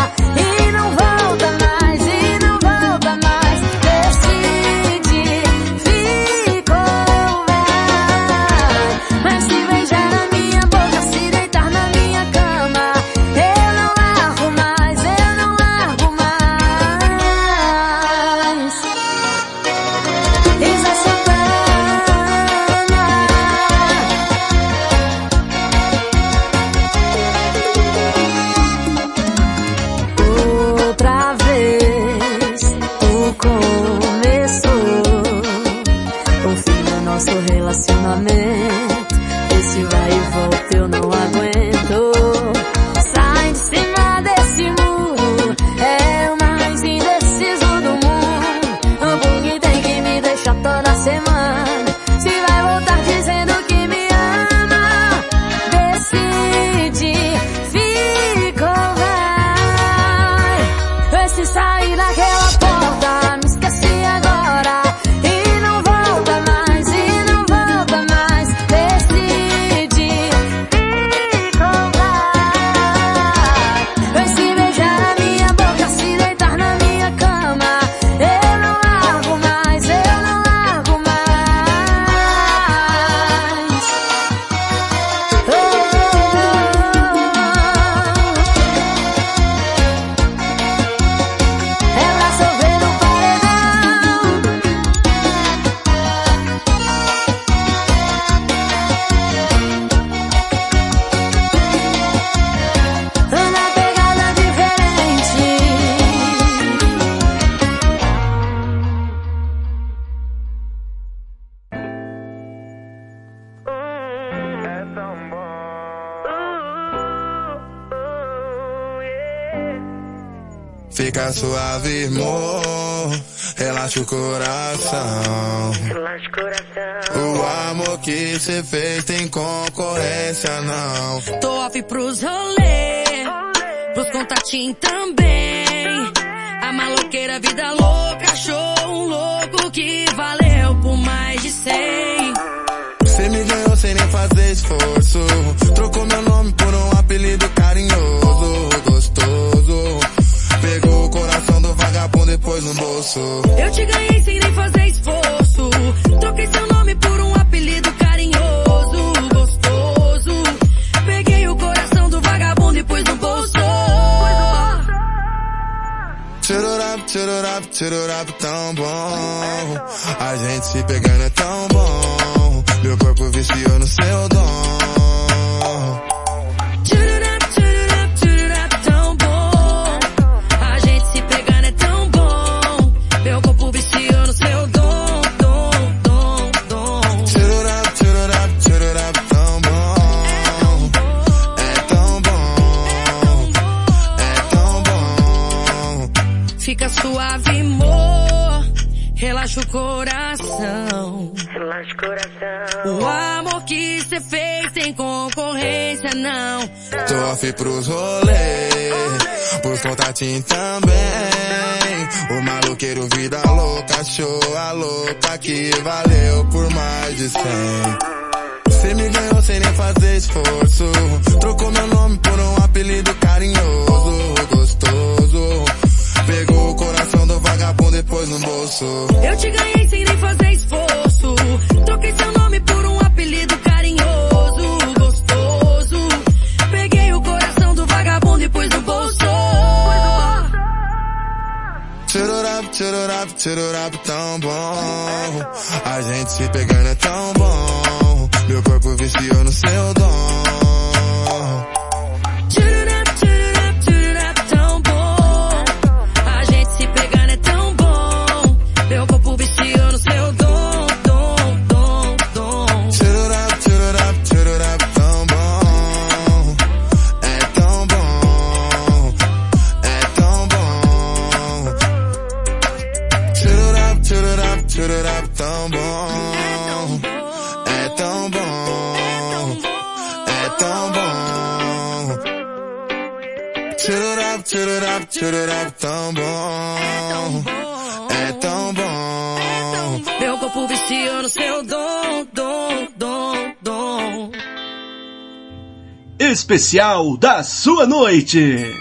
Fica suave, amor, relaxa o coração. Relaxa o coração. O amor que cê fez tem concorrência, não. Tô off pros rolê, pros contatinhos também. A maloqueira, vida louca, achou um louco que valeu por mais de 100. Cê me ganhou sem nem fazer esforço. Trocou meu nome por um apelido carinhoso, gostoso. Pegou o coração do vagabundo e pôs no bolso. Eu te ganhei sem nem fazer esforço. Troquei seu nome por um apelido carinhoso, gostoso. Peguei o coração do vagabundo e pôs no bolso. Tchururap, tão bom. A gente se pegando é tão bom. Meu corpo viciou no seu dom. Tchururap, tão bom. A gente se pegando é tão bom. Meu corpo viciou no seu dom, dom. Tchururap, tão bom. É tão bom. É tão bom. Fica suave, amor, relaxa o coração. Relaxa o coração. O amor que cê fez tem concorrência, não. Tô off pros rolês, pros contatinhos também. O maloqueiro, vida louca, achou a louca que valeu por mais de 100. Cê me ganhou sem nem fazer esforço. Trocou meu nome por um apelido carinhoso, gostoso. Pegou o coração do vagabundo e pôs no bolso. Eu te ganhei sem nem fazer esforço. Troquei seu nome por um apelido carinhoso, gostoso. Peguei o coração do vagabundo e pôs no bolso. Tchururap, tão bom. A gente se pegando é tão bom. Meu corpo viciou no seu dom. Tchururap, tão bom. A gente se pegando é tão bom. Meu corpo viciou no seu dom, dom. Tchururap, tão bom. É tão bom. É tão bom. Tchururap, tão bom. É tão bom. É tão bom. Tchururap, tão bom. É tão bom. Meu corpo viciou no seu dom. Especial da sua noite.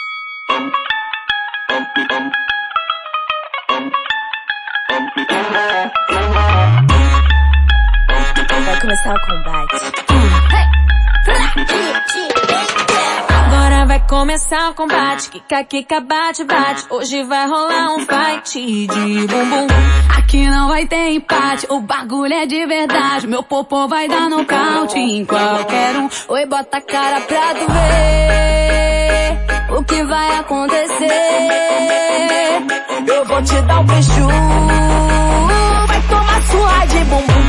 Vai começar o combate. Agora vai começar o combate. Kika, bate. Hoje vai rolar um fight de bumbum. Aqui não vai ter empate, o bagulho é de verdade. Meu popô vai dar nocaute em qualquer um. Oi, bota a cara pra tu ver o que vai acontecer. Eu vou te dar um beijo, vai tomar surra de bumbum.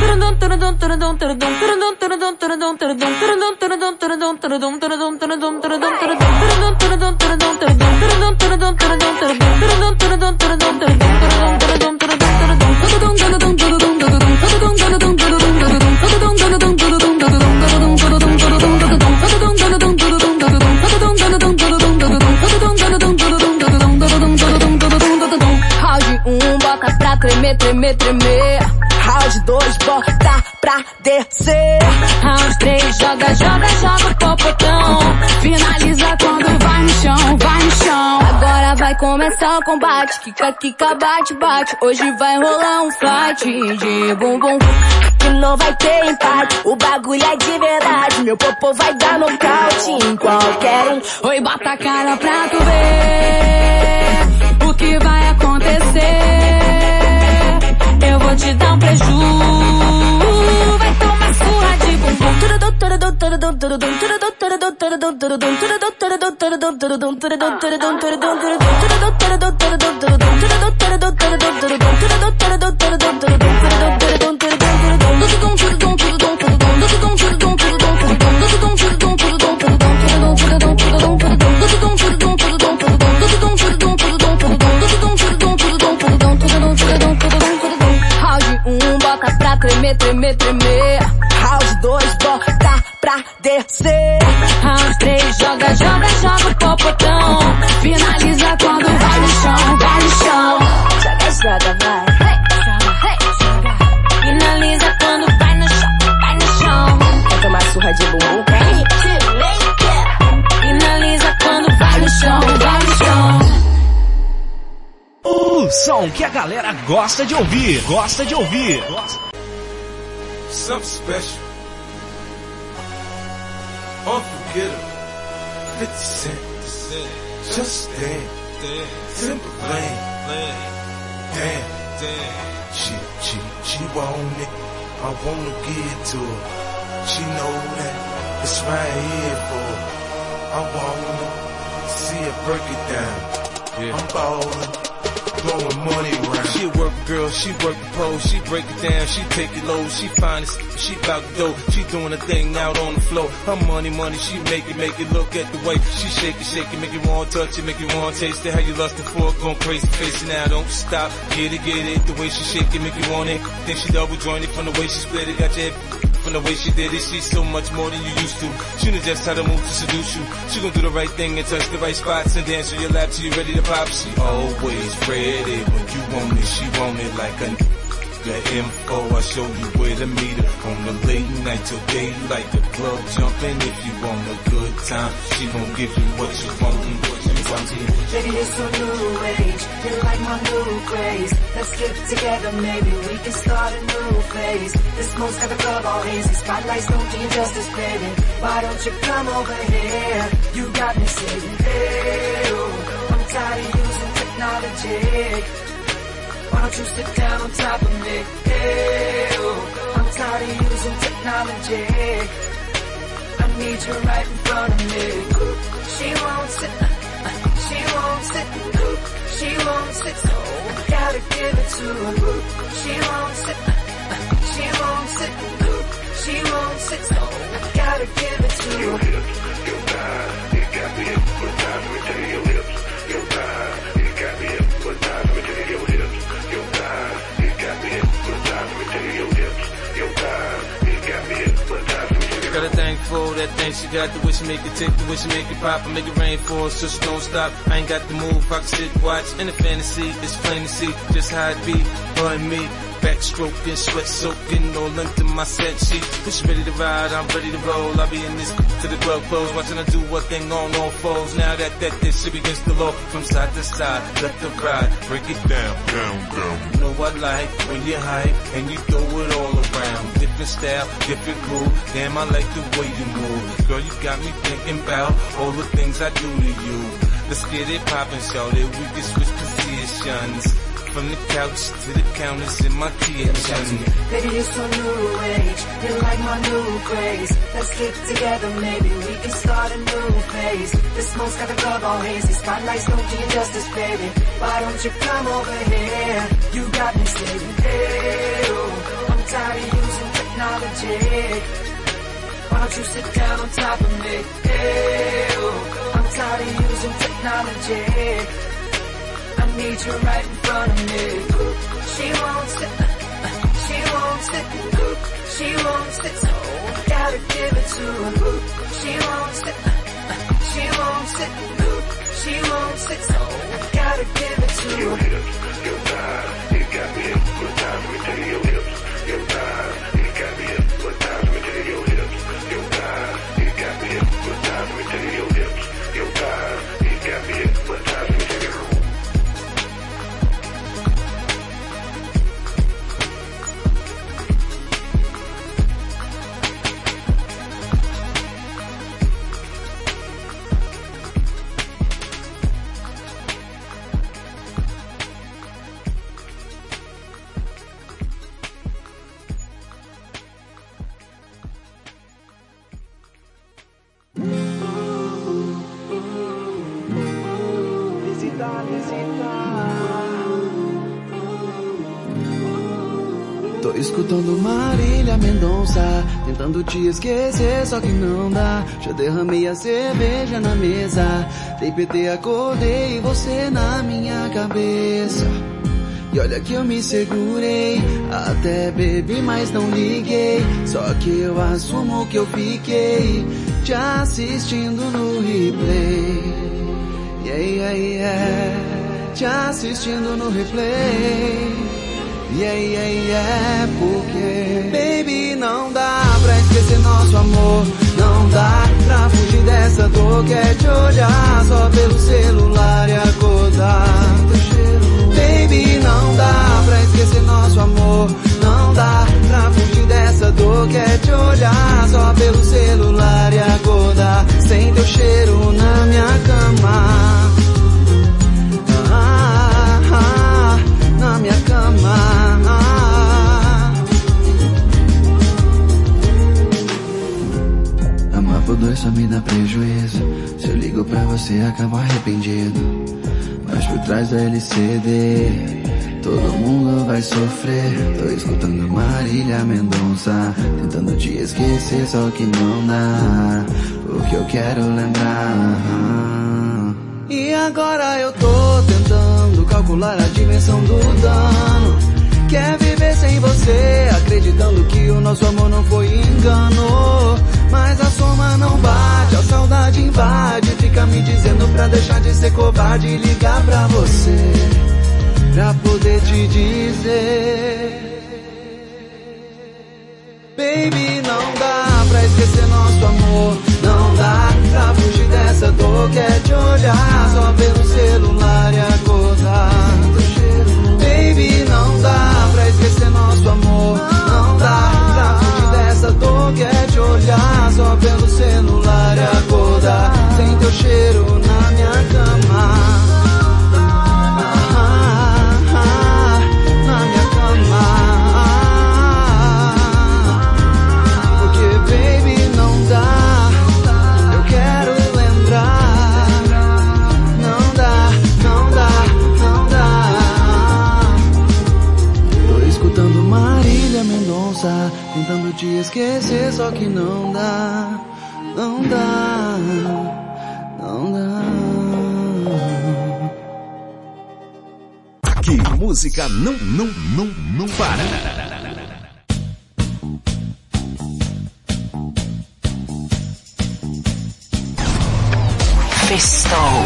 Round 1, bota pra tremer. Round 2, bota pra descer. Round 3, joga o popotão. Finaliza quando vai no chão. Agora vai começar o combate. Kika, bate. Hoje vai rolar um fight de bumbum. Aqui não vai ter empate, o bagulho é de verdade. Meu popô vai dar nocaute em qualquer um. Oi, bota a cara pra tu ver o que vai acontecer. Eu vou te dar um preju, vai tomar surra de bumbum. bota pra tremer, tremer, tremer. Round 2, bota pra descer. Round 3, joga, joga, joga o popotão. Finaliza quando vai no chão, vai no chão. Joga, joga, vai. Finaliza quando vai no chão, vai no chão. Quer tomar surra de bumbum? Finaliza quando vai no chão, vai no chão. O som que a galera gosta de ouvir, gosta de ouvir. Something special, unforgettable, 50 Cent, Just Dance, Timberland, damn, she want it, I wanna give it to her, she know that it's right here for her, I wanna see her break it down, I'm ballin'. Blowing money around. She a work girl, she work the pole, she break it down, she take it low, she find it, she bout to go, she doing a thing out on the floor. Her money, she make it look at the way she shake it, make you want to touch it, make you want to taste it. How you lustin' for it, going crazy, face it now, don't stop, get it, the way she shake it, make you want it. Think she double jointed from the way she split it, got your head. From the way she did it, she's so much more than you used to. She knows just how to move to seduce you. She gon' do the right thing and touch the right spots and dance on your lap till you ready to pop. She always ready when you want it. She want it like a the info. I show you where to meet her on the late night till daylight. The club jumping if you want a good time. She gon' give you what you want and what you want. Baby, it's so new age. You're like my new craze. Let's get together, maybe we can start a new phase. The smoke's got the club all hazy. Spotlights don't do you justice, baby. Why don't you come over here? You got me saying, hey, oh, I'm tired of using technology. Why don't you sit down on top of me? Hey, oh, I'm tired of using technology. I need you right in front of me. She won't sit, she won't sit, she won't sit, so I gotta give it to her. She won't sit, she won't sit, she won't sit, so I gotta give it to her. Your hips, your thighs, you got me hypnotized. Let me tell you your lips, your thighs, you got me hypnotized. Let me tell you your hips, your thighs, you got me hypnotized. Let me tell you your hips, your thighs, you got me hypnotized. Got a thing for that thing she got, the way she make it tick, the way she make it pop, and make it rain for us so she don't stop. I ain't got the move, I can sit, watch, in the fantasy, it's plain to see just how it be, her and me. Backstroking, sweat soaking, all into my set sheet. Push ready to ride, I'm ready to roll. I'll be in this to the club close, watching her do what thing on all fours. Now that this shit against the law, from side to side, let the ride, break it down, down, down. You know I like when you hype and you throw it all around. Different style, different groove. Damn, I like the way you move. Girl, you got me thinking about all the things I do to you. Let's get it poppin', shorty. We can switch positions. From the couch to the counters in my kitchen. Baby, you're so new age. You're like my new craze. Let's get together, maybe we can start a new phase. The smoke's got the club all hazy. Spotlights don't do you justice, baby. Why don't you come over here? You got me saying, hey, oh, I'm tired of using technology. Why don't you sit down on top of me? Hey, oh, I'm tired of using technology. I need you right in front of me. She won't sit, she won't sit, she won't sit, so I gotta give it to her. She won't sit, she won't sit, she won't sit, so I gotta give it to her. Your hips, your thighs, you got me hypnotized. Let me tell you your hips, your thighs, you got me hypnotized. Let me tell you your hips, your thighs, you got me hypnotized. Let me tell you your hips, your thighs, you got me hypnotized. Let me tell you. Tô escutando Marília Mendonça, tentando te esquecer, só que não dá. Já derramei a cerveja na mesa, dei PT, acordei e você na minha cabeça. E olha que eu me segurei, até bebi, mas não liguei. Só que eu assumo que eu fiquei te assistindo no replay. Yeah, yeah, yeah. Te assistindo no replay. Yeah, yeah, yeah. Porque, baby, não dá pra esquecer nosso amor. Não dá pra fugir dessa dor. Quer te olhar só pelo celular e acordar. Baby, não dá pra esquecer nosso amor. Não dá pra fugir dessa dor. Quer te olhar só pelo celular e acordar sem teu cheiro na minha cama. Na minha cama. Amar por dois só me dá prejuízo. Se eu ligo pra você acabo arrependido. Mas por trás da LCD todo mundo vai sofrer. Tô escutando Marília Mendonça, tentando te esquecer, só que não dá, porque eu quero lembrar. E agora eu tô tentando calcular a dimensão do dano. Quer viver sem você, acreditando que o nosso amor não foi engano. Mas a soma não bate, a saudade invade. Fica me dizendo pra deixar de ser covarde e ligar pra você, pra poder te dizer. Baby, não dá pra esquecer nosso amor. Não dá pra fugir dessa dor. Quer te olhar só pelo celular e acordar. Baby, não dá pra esquecer nosso amor. Não dá pra fugir dessa dor. Quer te olhar só pelo celular e acordar sem teu cheiro na minha cama. Na minha cama. Porque, baby, não dá, eu quero lembrar. Não dá, não dá, não dá. Tô escutando Marília Mendonça, tentando te esquecer, só que não dá, não dá, não dá. Que música não para. Festou.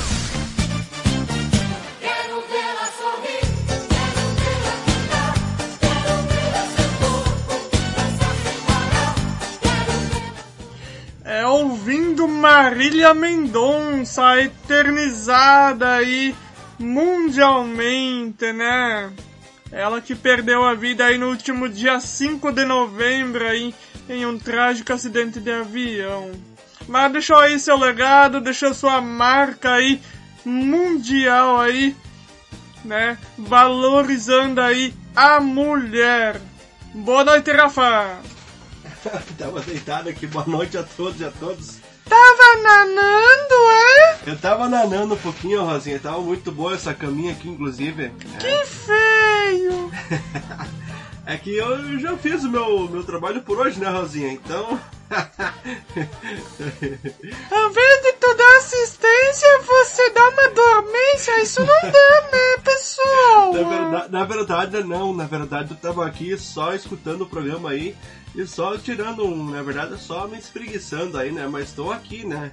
Ouvindo Marília Mendonça, eternizada aí mundialmente, né? Ela que perdeu a vida aí no último dia 5 de novembro aí, em um trágico acidente de avião. Mas deixou aí seu legado, deixou sua marca aí mundial aí, né? Valorizando aí a mulher. Boa noite, Rafa. Tava deitado aqui, boa noite a todos e a todas. Tava nanando, é? Eu tava nanando um pouquinho, Rosinha, tava muito boa essa caminha aqui, inclusive. Que feio! É que eu já fiz o meu trabalho por hoje, né, Rosinha? Então... Ao invés de tu dar assistência, você dá uma dormência. Isso não dá, né, pessoal? Na verdade, não. Na verdade, eu tava aqui só escutando o programa aí e só tirando na verdade, só me espreguiçando aí, né? Mas tô aqui, né?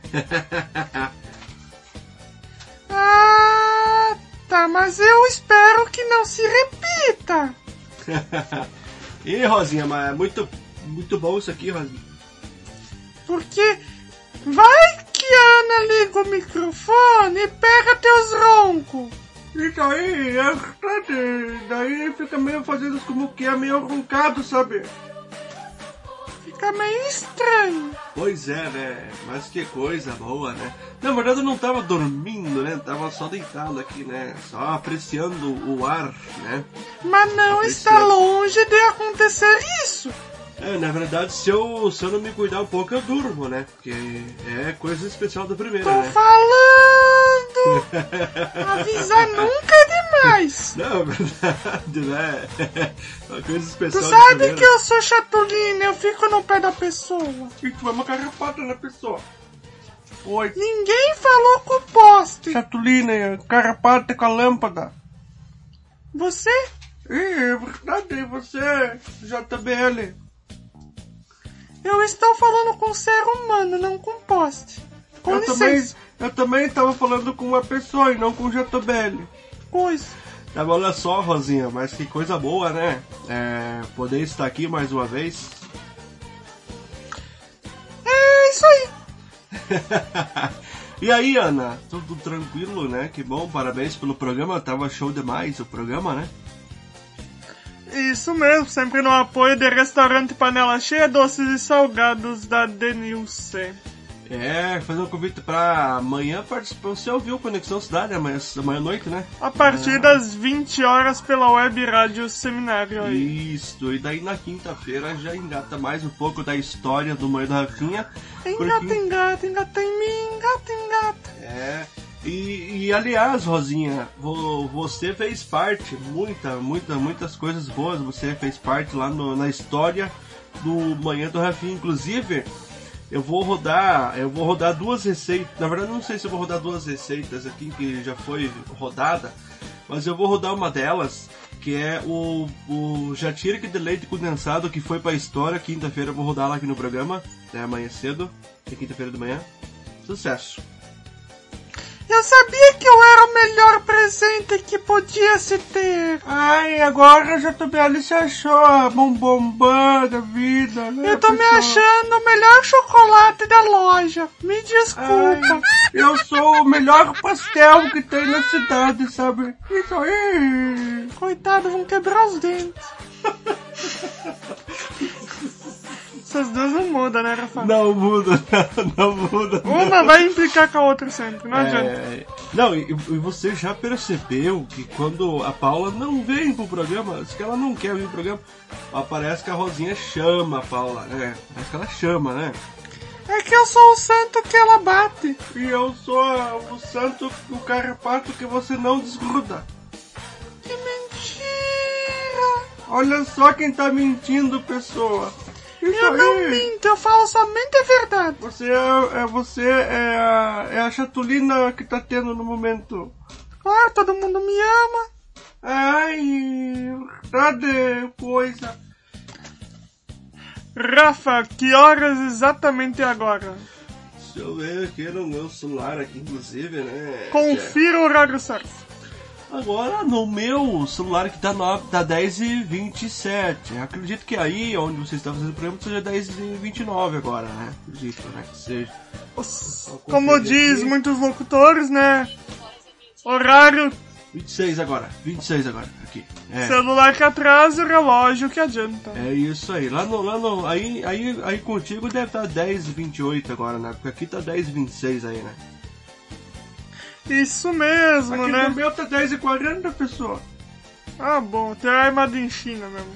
Ah, tá. Mas eu espero que não se repita. E, Rosinha, mas é muito bom isso aqui, Rosinha. Porque vai que a Ana liga o microfone e pega teus roncos. Isso aí, daí fica meio fazendo como que é meio roncado, sabe? Fica meio estranho. Pois é, né? Mas que coisa boa, né? Na verdade eu não tava dormindo, né? Tava só deitado aqui, né? Só apreciando o ar, né? Mas não está longe de acontecer isso. É, na verdade, se eu não me cuidar um pouco, eu durmo, né? Porque é coisa especial da primeira, Tô né? falando! Avisar nunca é demais! Não, é verdade, né? Uma coisa especial Tu da sabe primeira. que eu sou chatulina, eu fico no pé da pessoa. E tu é uma carrapada na pessoa. Oi. Ninguém falou com o poste. Chatulina, carrapada com a lâmpada. Você? É verdade, você, JBL. Eu estou falando com ser humano, não com poste. Com licença. Eu também estava falando com uma pessoa e não com JBL. Pois. Tá, olha só, Rosinha, mas que coisa boa, né? Poder estar aqui mais uma vez. É isso aí. E aí, Ana? Tudo tranquilo, né? Que bom, parabéns pelo programa. Tava show demais o programa, né? Isso mesmo, sempre no apoio do restaurante Panela Cheia, doces e salgados da Denilce. Fazer um convite pra amanhã participar. Você ouviu Conexão Cidade amanhã à noite, né? A partir das 20 horas pela Web Rádio Seminário aí. Isso, e daí na quinta-feira já engata mais um pouco da história do Manhã da Rafinha. Engata em mim, engata. E aliás, Rosinha, você fez parte, muitas coisas boas, você fez parte lá na história do Manhã do Rafinha, inclusive. Eu vou rodar 2 receitas. Na verdade, não sei se eu vou rodar 2 receitas aqui que já foi rodada, mas eu vou rodar uma delas, que é o jatirica de leite condensado, que foi pra história. Quinta-feira eu vou rodar lá aqui no programa, amanhã cedo, é quinta-feira de manhã. Sucesso! Eu sabia que eu era o melhor presente que podia se ter. Ai, agora a JBL se achou a bombom da vida, né? Eu tô me achando o melhor chocolate da loja. Me desculpa. Ai, eu sou o melhor pastel que tem na cidade, sabe? Isso aí. Coitado, vão quebrar os dentes. Essas duas não mudam, né, Rafa? Não muda. Uma vai implicar com a outra sempre, não adianta. Não, e você já percebeu que quando a Paula não vem pro programa, que ela não quer vir pro programa, parece que a Rosinha chama a Paula, né? Parece que ela chama, né? É que eu sou o santo que ela bate. E eu sou o santo, o carrapato que você não desgruda. Que mentira! Olha só quem tá mentindo, pessoa. Eu não minto, eu falo somente a verdade. Você é a chatulina que tá tendo no momento. Claro, todo mundo me ama. Ai, verdade, coisa. Rafa, que horas exatamente agora? Deixa eu ver aqui no meu celular aqui, inclusive, né? Confira o horário certo. Agora no meu celular que tá 10h27. Acredito que aí, onde você está fazendo o programa, seja 10h29 agora, né? Acredito, né? Que seja. Como diz muitos locutores, né? Horário 26 agora, aqui. Celular que atrasa, relógio que adianta. É isso aí. Lá no aí contigo deve estar 10h28 agora, né? Porque aqui tá 10h26 aí, né? Isso mesmo, aqui né? No meu tá 10h40, pessoa. Ah, bom, tem a armada em China mesmo.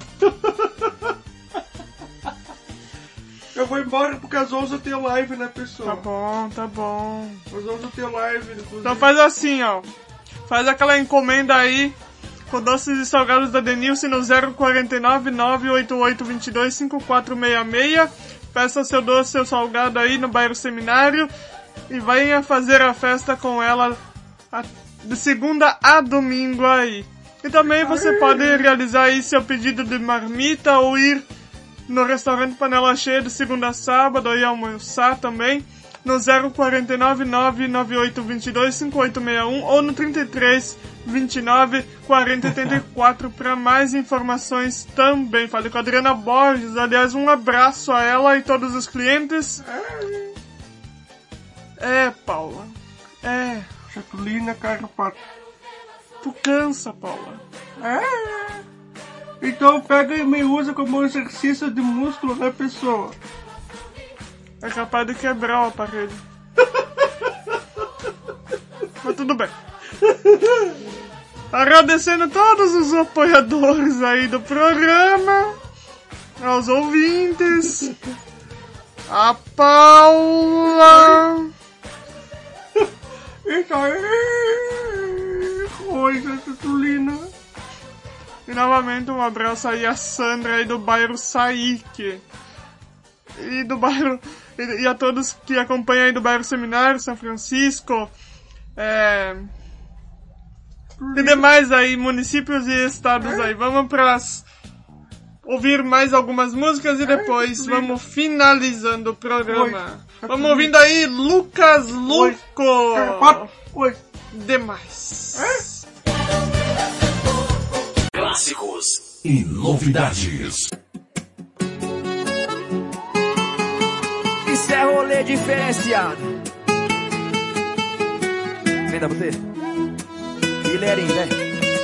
Eu vou embora porque às 11 eu tenho live, né, pessoa? Tá bom. Às 11 eu tenho live, inclusive. Então faz assim, ó. Faz aquela encomenda aí com doces e salgados da Denilce no 049 988 22 5466. Peça seu doce, seu salgado aí no bairro Seminário. E venha fazer a festa com ela de segunda a domingo aí. E também você pode realizar aí seu pedido de marmita ou ir no restaurante Panela Cheia de segunda a sábado aí almoçar também no 049 998 22 5861 ou no 33 29 40 84 para mais informações também. Fale com a Adriana Borges. Aliás, um abraço a ela e todos os clientes. Paula. Chatulina, carrapato. Tu cansa, Paula. Então pega e me usa como um exercício de músculo, né, pessoa? É capaz de quebrar o aparelho. Mas tudo bem. Agradecendo todos os apoiadores aí do programa, aos ouvintes, a Paula. Isso aí, coisa, chatulina. E novamente um abraço aí a Sandra aí do bairro Saíque. E do bairro... E a todos que acompanham aí do bairro Seminário, São Francisco, e demais aí, municípios e estados aí. Vamos ouvir mais algumas músicas e depois vamos finalizando o programa. Vamos ouvindo aí Lucas Luco. Demais. Clássicos e novidades. Isso é rolê diferenciado. Vem da você. Guilherme, né?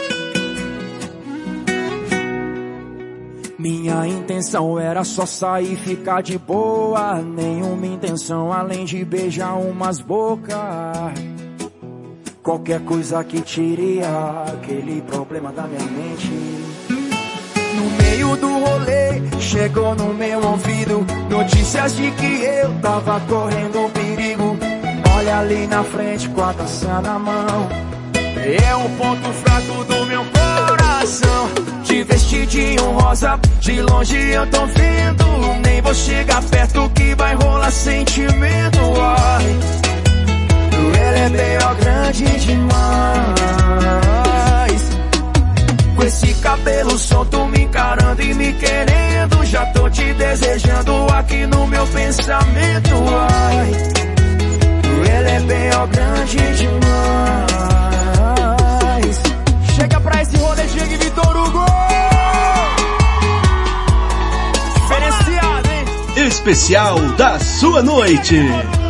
Minha intenção era só sair e ficar de boa. Nenhuma intenção além de beijar umas bocas. Qualquer coisa que tire aquele problema da minha mente. No meio do rolê, chegou no meu ouvido notícias de que eu tava correndo um perigo. Olha ali na frente com a taça na mão. É um ponto fraco do meu coração. Te vestidinho rosa, de longe eu tô vendo. Nem vou chegar perto que vai rolar sentimento. Ai, ela é B.O. grande demais. Com esse cabelo solto me encarando e me querendo. Já tô te desejando aqui no meu pensamento. Ai, ela é B.O. grande demais. Chega pra esse rolê, chega e Vitor Hugo. Diferenciado, hein? Especial da sua noite.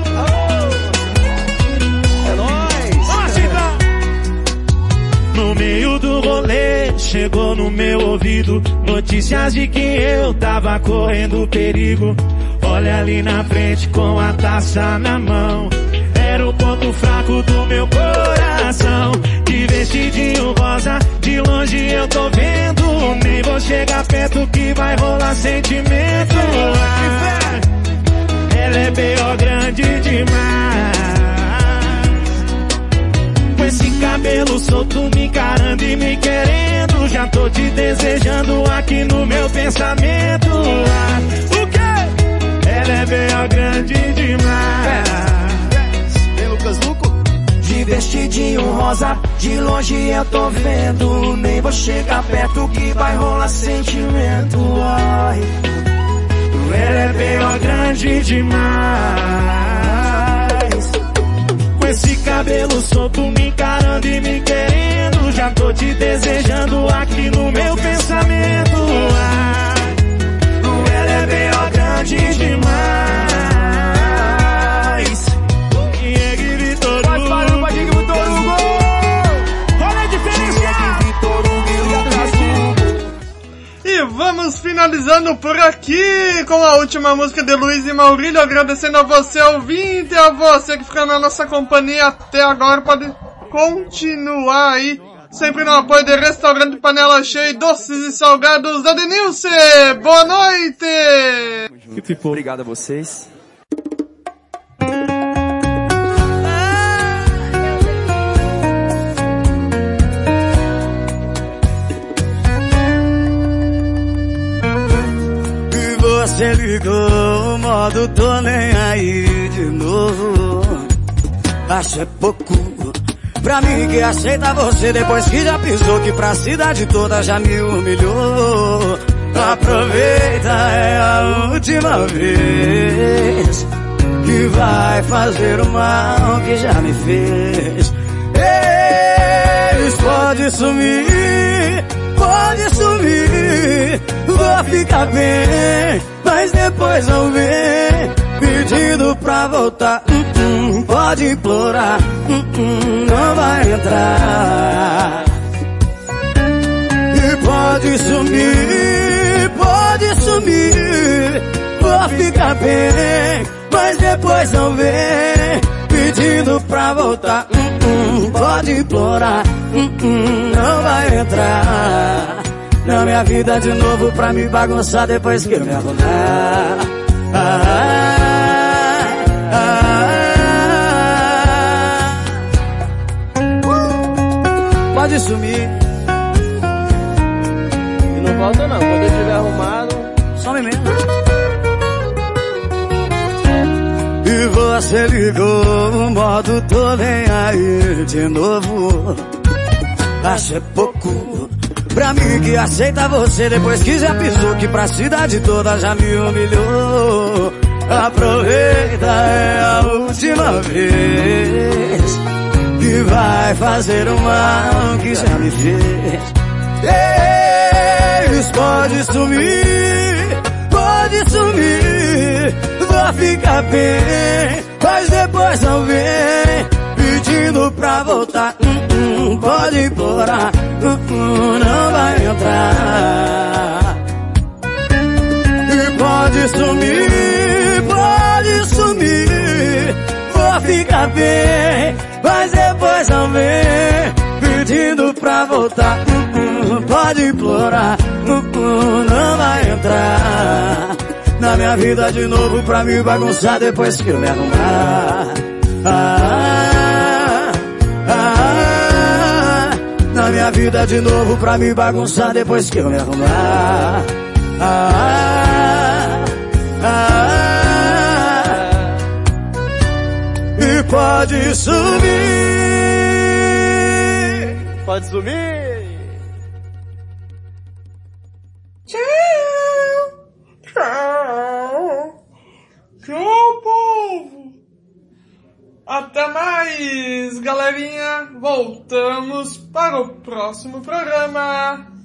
No meio do rolê, chegou no meu ouvido notícias de que eu tava correndo perigo. Olha ali na frente com a taça na mão. Era o ponto fraco do meu coração. De vestidinho rosa, de longe eu tô vendo. Nem vou chegar perto que vai rolar sentimento. Ela é B.O. grande demais. Com esse cabelo solto me encarando e me querendo. Já tô te desejando aqui no meu pensamento. O quê? Ela é B.O. grande demais. Vem Lucas Luco. De vestidinho rosa, de longe eu tô vendo. Nem vou chegar perto que vai rolar sentimento. Ai, ela é B.O. grande demais. Com esse cabelo solto me encarando e me querendo. Já tô te desejando aqui no meu pensamento. Ai, ela é B.O. grande demais. Faz barulho pra Diego Vitor Hugo. Olha a diferença. E vamos finalizando por aqui com a última música de Luiz e Maurílio, agradecendo a você ouvinte e a você que ficou na nossa companhia até agora. Pode continuar aí, sempre no apoio de Restaurante Panela Cheia, doces e salgados da Denilce. Boa noite! Obrigado a vocês. Você ligou o modo tô nem aí de novo. Acho é pouco pra mim que aceita você depois que já pisou, que pra cidade toda já me humilhou. Aproveita, é a última vez que vai fazer o mal que já me fez. Eles podem sumir, pode sumir, vou ficar bem, mas depois vão ver, pedindo pra voltar, pode implorar, não vai entrar. E pode sumir, vou ficar bem, mas depois vão ver, pedindo pra voltar, pode implorar, não vai entrar na minha vida de novo pra me bagunçar depois que eu me arrumar. Pode sumir e não volta não, quando eu tiver arrumado some mesmo. E você ligou o modo tô nem aí de novo. acho é pouco pra mim que aceita você depois que já pisou, que pra cidade toda já me humilhou. Aproveita, é a última vez que vai fazer o mal que já me fez. Pode sumir, vou ficar bem, mas depois não vem pedindo pra voltar. Pode implorar, não vai entrar. E pode sumir, vou ficar bem, mas depois não vem pedindo pra voltar. Pode implorar, não vai entrar na minha vida de novo pra me bagunçar depois que eu me arrumar. Na minha vida de novo pra me bagunçar depois que eu me arrumar. E pode sumir. Pode sumir. Tchau, povo! Até mais, galerinha! Voltamos para o próximo programa!